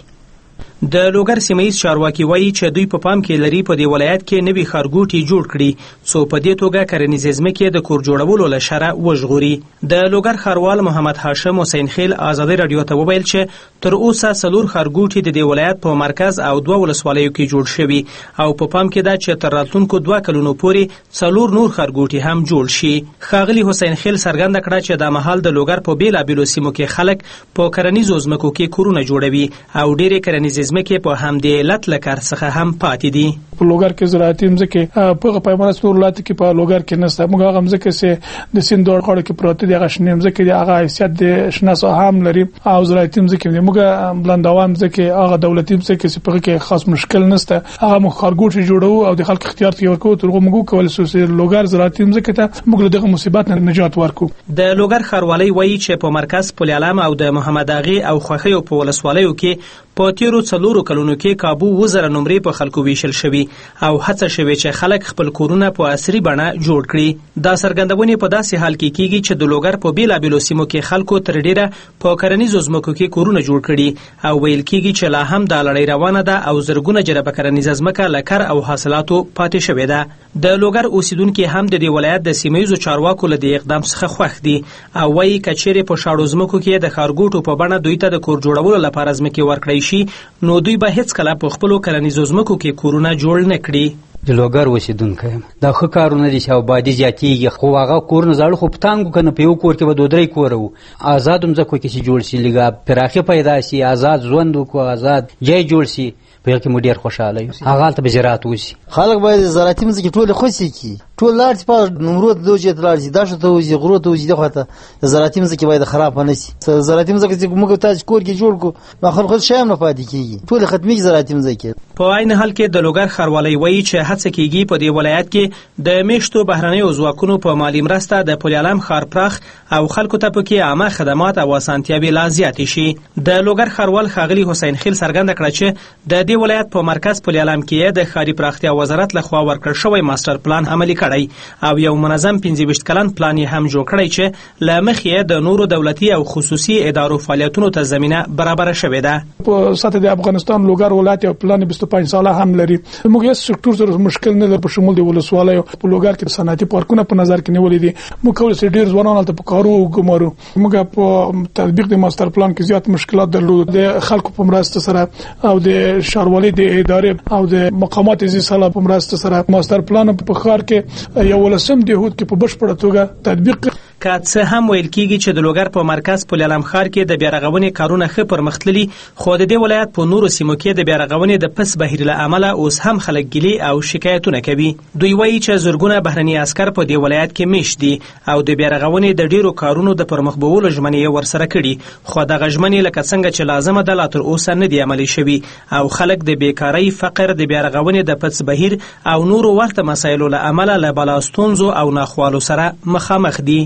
Speaker 6: د لوګر سیمایي چارواکي وایي چې دوی په پام کې لري په دې ولایت کې نوي ښارګوټي جوړ کړي څو په دې توګه کرنیز ځمکې د کور جوړولو لپاره وژغوري. د لوګر ښاروال محمد هاشم حسین خیل آزادۍ رادیو ته وویل چې تر اوسه 4 ښارګوټي د دې ولایت په مرکز او 2 ولسوالیو کې جوړ شوي او په پام کې ده چې تر راتلونکو 2 کلونو پورې 4 نور ښارګوټي هم جوړ شي. ښاغلي حسین خیل څرګنده کړه چې د مهال د لوګر په بیلابیلو سیمو کې خلک په کرنیزو ځمکو کې کورونه جوړوي او ډېرې کرنیز ځمکې په همدې علت له کار څخه هم پاتې دي.
Speaker 9: په لوګر کې زراعتي ځمکې په پیمانه څلور ولایت کې په لوګر کې نشته. موږ هغه ځمکې چې د سیند دوړ خړو کې پروت دي هغه شنه ځمکې دي، هغه حیثیت د شناسو هم لري او زراعتي ځمکې دي. موږ بلندوام ځمکې هغه دولتي ځمکې چې په کې خاص مشکل نشته، هغه موږ ښارګوټي جوړو او د خلک اختیار ته ورکو. ترغه موږ کول سوسي لوګر زراعتي ځمکې ته موږ دغه مصیبت نه نجات ورکو.
Speaker 6: د لوګر ښاروالۍ وایي چې په مرکز پل علم او د محمد اغي او خوخیو په ولسوالیو کې په تیرو 4 کلونو کې کابو 1000 نمرې په خلکو ویشل شوی او هڅه شوی چې خلک خپل کورونه په عصري بڼه جوړ کړي. دا څرګندونه په داسې حال کې کیږي چې د لوګر په بیلابیلو سیمو کې خلکو تر ډیره په کرنیزو ځمکو کې کورونه جوړ کړي او ویل کیږي چې لا هم د لړۍ روانه ده او زرګونه جربه کرنیزه ځمکه لکر او حاصلاتو پاتې شوې ده. د لوګر اوسیدونکو هم د دې ولایت د سیمایي چارواکو له دې اقدام څخه خوښ دي او وایي کچېره په شاړو ځمکو کې د ښارګوټو په بڼه دوی ته د کور جوړولو لپاره ځمکې ورکړي شي نو دوی به هیڅ کله په خپل کرنیزو ځمکو کې کورونه جوړ نه کړي.
Speaker 23: د لوګر اوسیدونکو دا خو کارونه دي چې آبادی زیاتیږي خو هغه کورونه زړه خو پټانګو کنه په یو کور کې به 2-3 کور وو. آزاد مزکو کې چې جوړ شي لګا پراخه پیدا شي، آزاد ژوند کو آزاد جای جوړ شي په کې مو ډیر خوشاله یو. هغه ته به زراعت وشي.
Speaker 24: خلک باید زراعتي مزکه ټول خوشي کی ټول لار په نمرود دوجه لار دي دا شته وځي غرو ته وځي دغه ته زراعتي مزکه باید خراب نه شي. زراعتي مزکه چې موږ تاج کور کې جوړ کو ما خلک شایم نه پاتې کیږي ټول ختمي زراعتي مزکه.
Speaker 6: په عین حال کې د لوګر ښاروالۍ وایي چې هڅه کیږي په دې ولایت کې د میشتو بهرنیو ځواکونو په مالی مرسته د پل علم ښار پراخ او خلکو ته پکې عامه خدمات او اسانتیاوي لا زیاتې شي. د لوګر ښاروال ښاغلي حسین خیل څرګنده کړه چې د دې ولایت په مرکز پل علم کې د ښاري پراختیا وزارت لخوا ورکړل شوی ماستر پلان عملي کړی او یو منظم 25 کلن پلان یې هم جوړ کړی چې لمخې د نورو دولتي او خصوصي ادارو فعالیتونو ته زمينه برابر شوې ده.
Speaker 9: په سطح د افغانستان لوګر ولایت یو پلان 25 ساله هم لري. موږ یې سکتور سره مشکل نه لري په شمول دی ولسوالیو په لوګر کې صنعتي پارکونه په نظر کې نیولې دي. موږ کول سي ډیر ځوانان ته په کارو ګمارو. موږ په تطبیق د ماستر پلان کې زیات مشکلات درلود. د خلکو په مرسته سره او د ښاروالۍ د ادارې او د مقامات عزیز سره په مرسته سره ماستر پلان په خار کې یو ولسم دی هوت کې په بشپړه توګه تطبیق
Speaker 6: که څه هم ویل کیږي چې د لوګر په مرکز پل علم ښار کې د بیارغونې کارونه ښه پرمختللي خو د دې ولایت په نورو سیمو کې د بیارغونې د پس بهیر له امله اوس هم خلک ګیلې او شکایتونه کوي. دوی وایي چې زرګونه بهرني عسكر په دې ولایت کې میشت دي او د بیارغونې د ډیرو کارونو د پرمخ بولو ژمنې ورسره کړي خو دغه ژمنې لکه څنګه چې لازمه ده لا تر اوسه نه دي عملي شوي او خلک د بیکاری، فقر، د بیارغونې د پس بهیر او نورو ورته مسایلو له امله له بلا ستونزو او ناخوالو سره مخامخ دي.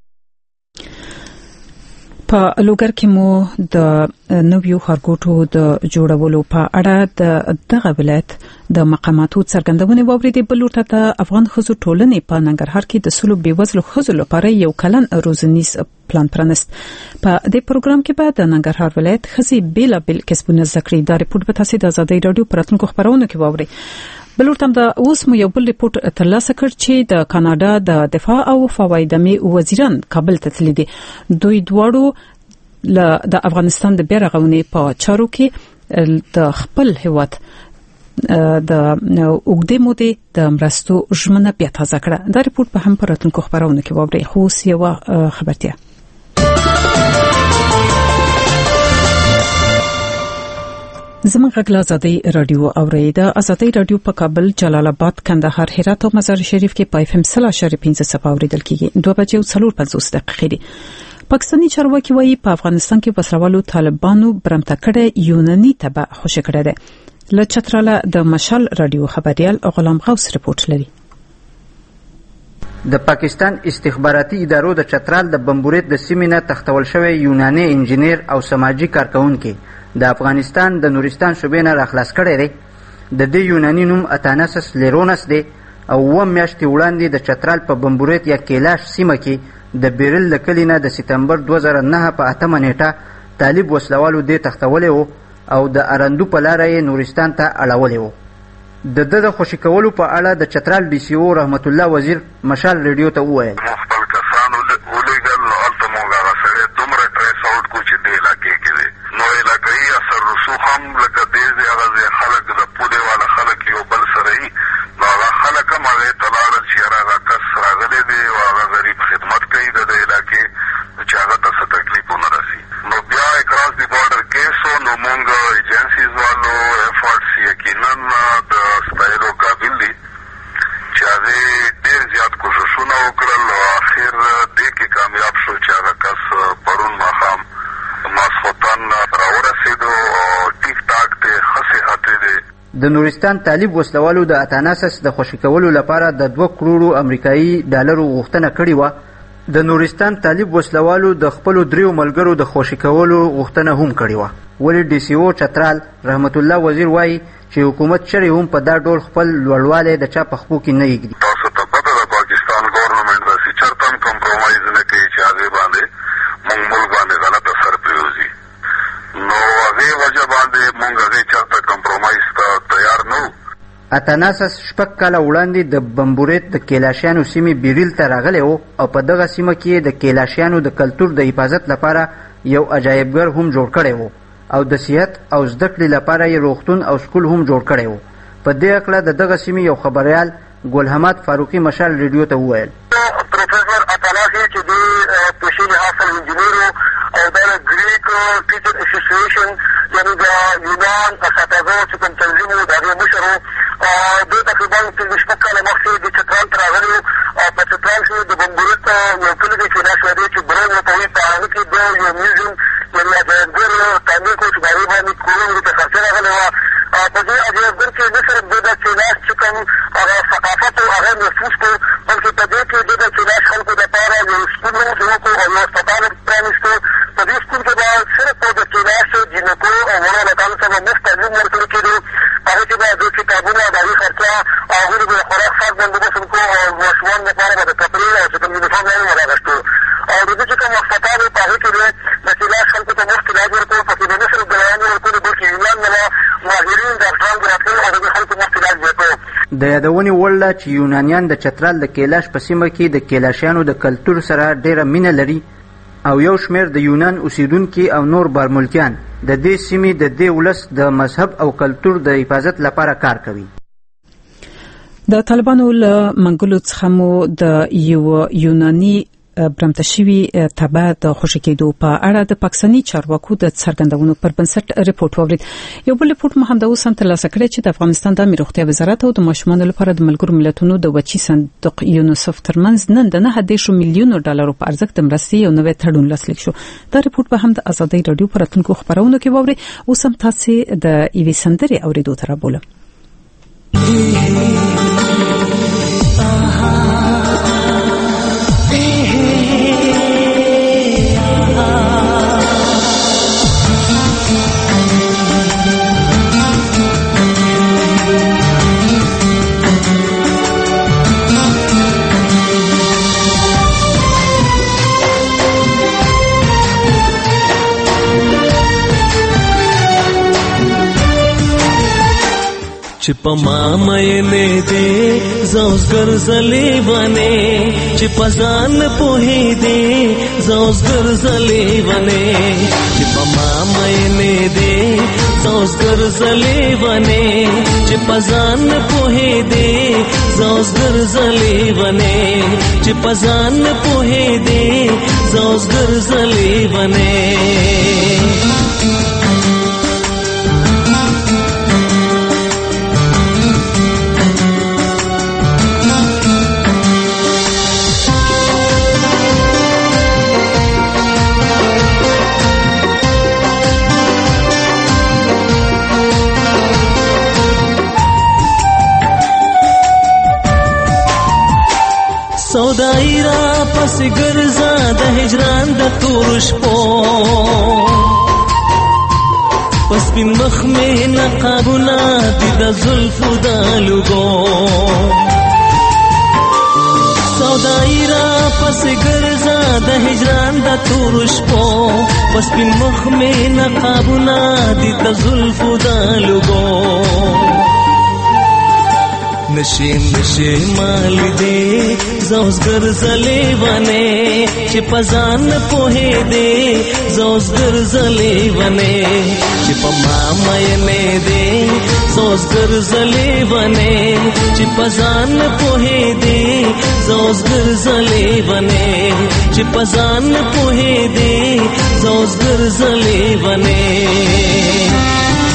Speaker 1: په لوګر کې مو د نویو ښارګوټو د جوړولو په اړه دغه ولایت د مقاماتو څرګندونې واوریدې. بل ورته د افغان ښځو ټولنې په ننګرهار کې د سلو بیوزلو ښځو لپاره یو کلن روزنیز پلان پرانست. په دې پروګرام کې به د ننګرهار ولایت ښځې بیلابیل کسبونه زده کړي. دا ریپورت به تاسو د آزادۍ رادیو په راتلونکو خبرونو کې واورئ. بل ورته د اوس مو یو بل ریپورت ترلاسه کړ چې د کاناډا د دفاع او فوایدمي وزیران کابل ته تللي دي. دوی دواړو د افغانستان د بیارغونې په چارو کې د خپل هیواد د اوګدې مودې د مرستو ژمنه بیا تازه کړه. دا ریپورت په هم پراتونکو خبرونه کې ووري. خو سیوا خبرتیا زموږ غږ آزادي رادیو اوریدا. آزادي رادیو په کابل، جلال آباد، کندهار، هرات او مزار شریف کې په FM 100.15 صفه اوریدل کیږي. 2:45 دي. پاکستاني چارواکي وايي په افغانستان کې وسلوالو طالبانو برمته کړه یوناني تبع خوشی کړه ده. له چتراله د مشال رادیو خبريال غلام غوث رپورټ لري.
Speaker 7: د پاکستان استخباراتي ادارو د چترال د بمبوريت د سیمینه تختول شوی یوناني انجنیر او سماجی کارکونکي د افغانستان د نورستان صوبې نه راخلاص کړی دی. د دې یوناني نوم اتاناسس لیرونس دی او و میاشتې وړاندې د چترال په بمبوريت یا کیلاش سیمه کې د بیرل د کلینه د سپتمبر 2009 په 8 نیټه طالب وسلوالو دې تختولې وو او د ارندو په لار یې نورستان ته اړولې وو. د خوشی کولو په اړه د چترال ډي سي او رحمت الله وزیر مشال ریډیو ته وویل د نورستان طالب وسلوالو د اتاناسس د خوشی کولو لپاره د 2 کروڑ امریکایي ډالرو غوښتنه کړې و. د نورستان طالب وسلوالو د خپل دریو ملګرو د خوشی کولو غوښتنه هم کړې و. ولې ډي سي او چترال رحمت الله وزیر وایي چې حکومت شری هم په دا ډول خپل لوړواله د چا په خپو کې نه یګدي.
Speaker 12: تاسو ته پته ده پاکستان ګورنمنت د سچرتن کمپرمایز نه کوي چې هغه باندې موږ ملک باندې غلط اثر پریوزي. نو هغه وجه باندې موږ هغه چرته کمپرمایز ته تیار نو.
Speaker 7: اتاناسس شپږ کاله وړاندې د بمبوريت د کیلاشیانو سیمې بیرل ته راغلی و او په دغه سیمه کې د کیلاشیانو د کلتور د حفاظت لپاره یو عجایبګر هم جوړ کړی و او د صحت او زده کړې لپاره یې روغتون او سکول هم جوړ کړی و. په دې اړه د دغه سیمې یو خبريال ګل حماد فاروقي مشال ریډیو ته وویل
Speaker 12: پروفیسور اتاناسي چې د پیشې حاصل انجنیر او د ګریک ټیچر اسوسییشن یعنی د یونان اساتذو چې کوم تنظیم و د هغې مشر و. دوی تقریبا 15 کاله مخکې د چترال ته راغلي او په چترال کې د بمبوريت یو کلي دی چې ناشوه دی چې برون ورته وایي. په هغه کې د یو میوزیم یعنې عجایبګر تعمیر کړو چې په هغې باندې کورونو ته خرچه راغلې وه. په دې عجایبګر کې نه صرف د کیلاش چې کوم هغه ثقافت و هغه محفوظ کړو، بلکې په دې کې د کیلاش خلکو دپاره یو سکول هم جوړ کړو او یو هسپتال هم پرانېستو. په دې سکول کې به صرف د کیلاش جینکو او وړو هلکانو ته به مفت تعلیم ورکړل کېدو. هغې کې به د کتابونو او د هغې خرچه او هغوی به د خوراک ښاد بندوبست هم کړو او ماشومانو لپاره به د کپړې او چې کوم یونیفارم هم ورغښتو. او د دې چې کوم هسپتال و په هغې کې به د کیلاش خلکو ته مفت علاج ورکړو. پکې به نه صرف دوايانې ورکړو بلکې یونان نه به ماهرین ډاکټران به راتلل او د دې خلکو مفت علاج به کړو.
Speaker 7: د یادونې وړ ده چې یونانیان د چترال د کیلاش په سیمه کې د کیلاشیانو د کلتور سره ډیره مینه لري او یو شمېر د یونان اوسیدونکي او نور بارملکیان د دې سیمې د دې ولس د مذهب او کلتور د حفاظت لپاره کار کوي.
Speaker 1: د طالبانو له منګولو څخه مو د یو یوناني برمته شوی تبع د خوشی کېدو په اړه د پاکستاني چارواکو د څرګندونو پر بنسټ ریپورت وورید. یو بل ریپورت مو هم د اوس هم ترلاسه کړی چې د افغانستان د امنیت روغتیا وزارت او د ماشومانو لپاره د ملګرو ملتونو د وچی صندوق یونیسف ترمنځ نن د 9 میلیون ډالرو په ارزښت د مرستې یو نوی تړون لاسلیک شو. دا ریپورت به هم د آزادۍ رادیو پر راتلونکو خبرونو کې ووري. اوس هم تاسو د ایوي سندرې اوریدو ته رابولم.
Speaker 13: چې په ما مې دې زوس ګرځلې ونه چې په ځان پوهې دې زوس ګرځلې ونه چې په ما مې دې زوزګر زلې ونه چې پزان په دې زوزګر زلې ونه چې پزان په دې زوزګر زلې ونه سودای را پس ګرځا د هجران د تور شپو پس په مخ مې نقابونه د زلفو د لګو سودای را پس ګرځا د هجران د تور شپو پس په مخ مې نقابونه د زلفو د لګو نشیم مال دې زوزګر زلې ونه چې پزان په دې زوزګر زلې ونه چې په ما مې دې زوزګر زلې ونه چې پزان په دې زوزګر زلې ونه چې پزان په دې زوزګر زلې ونه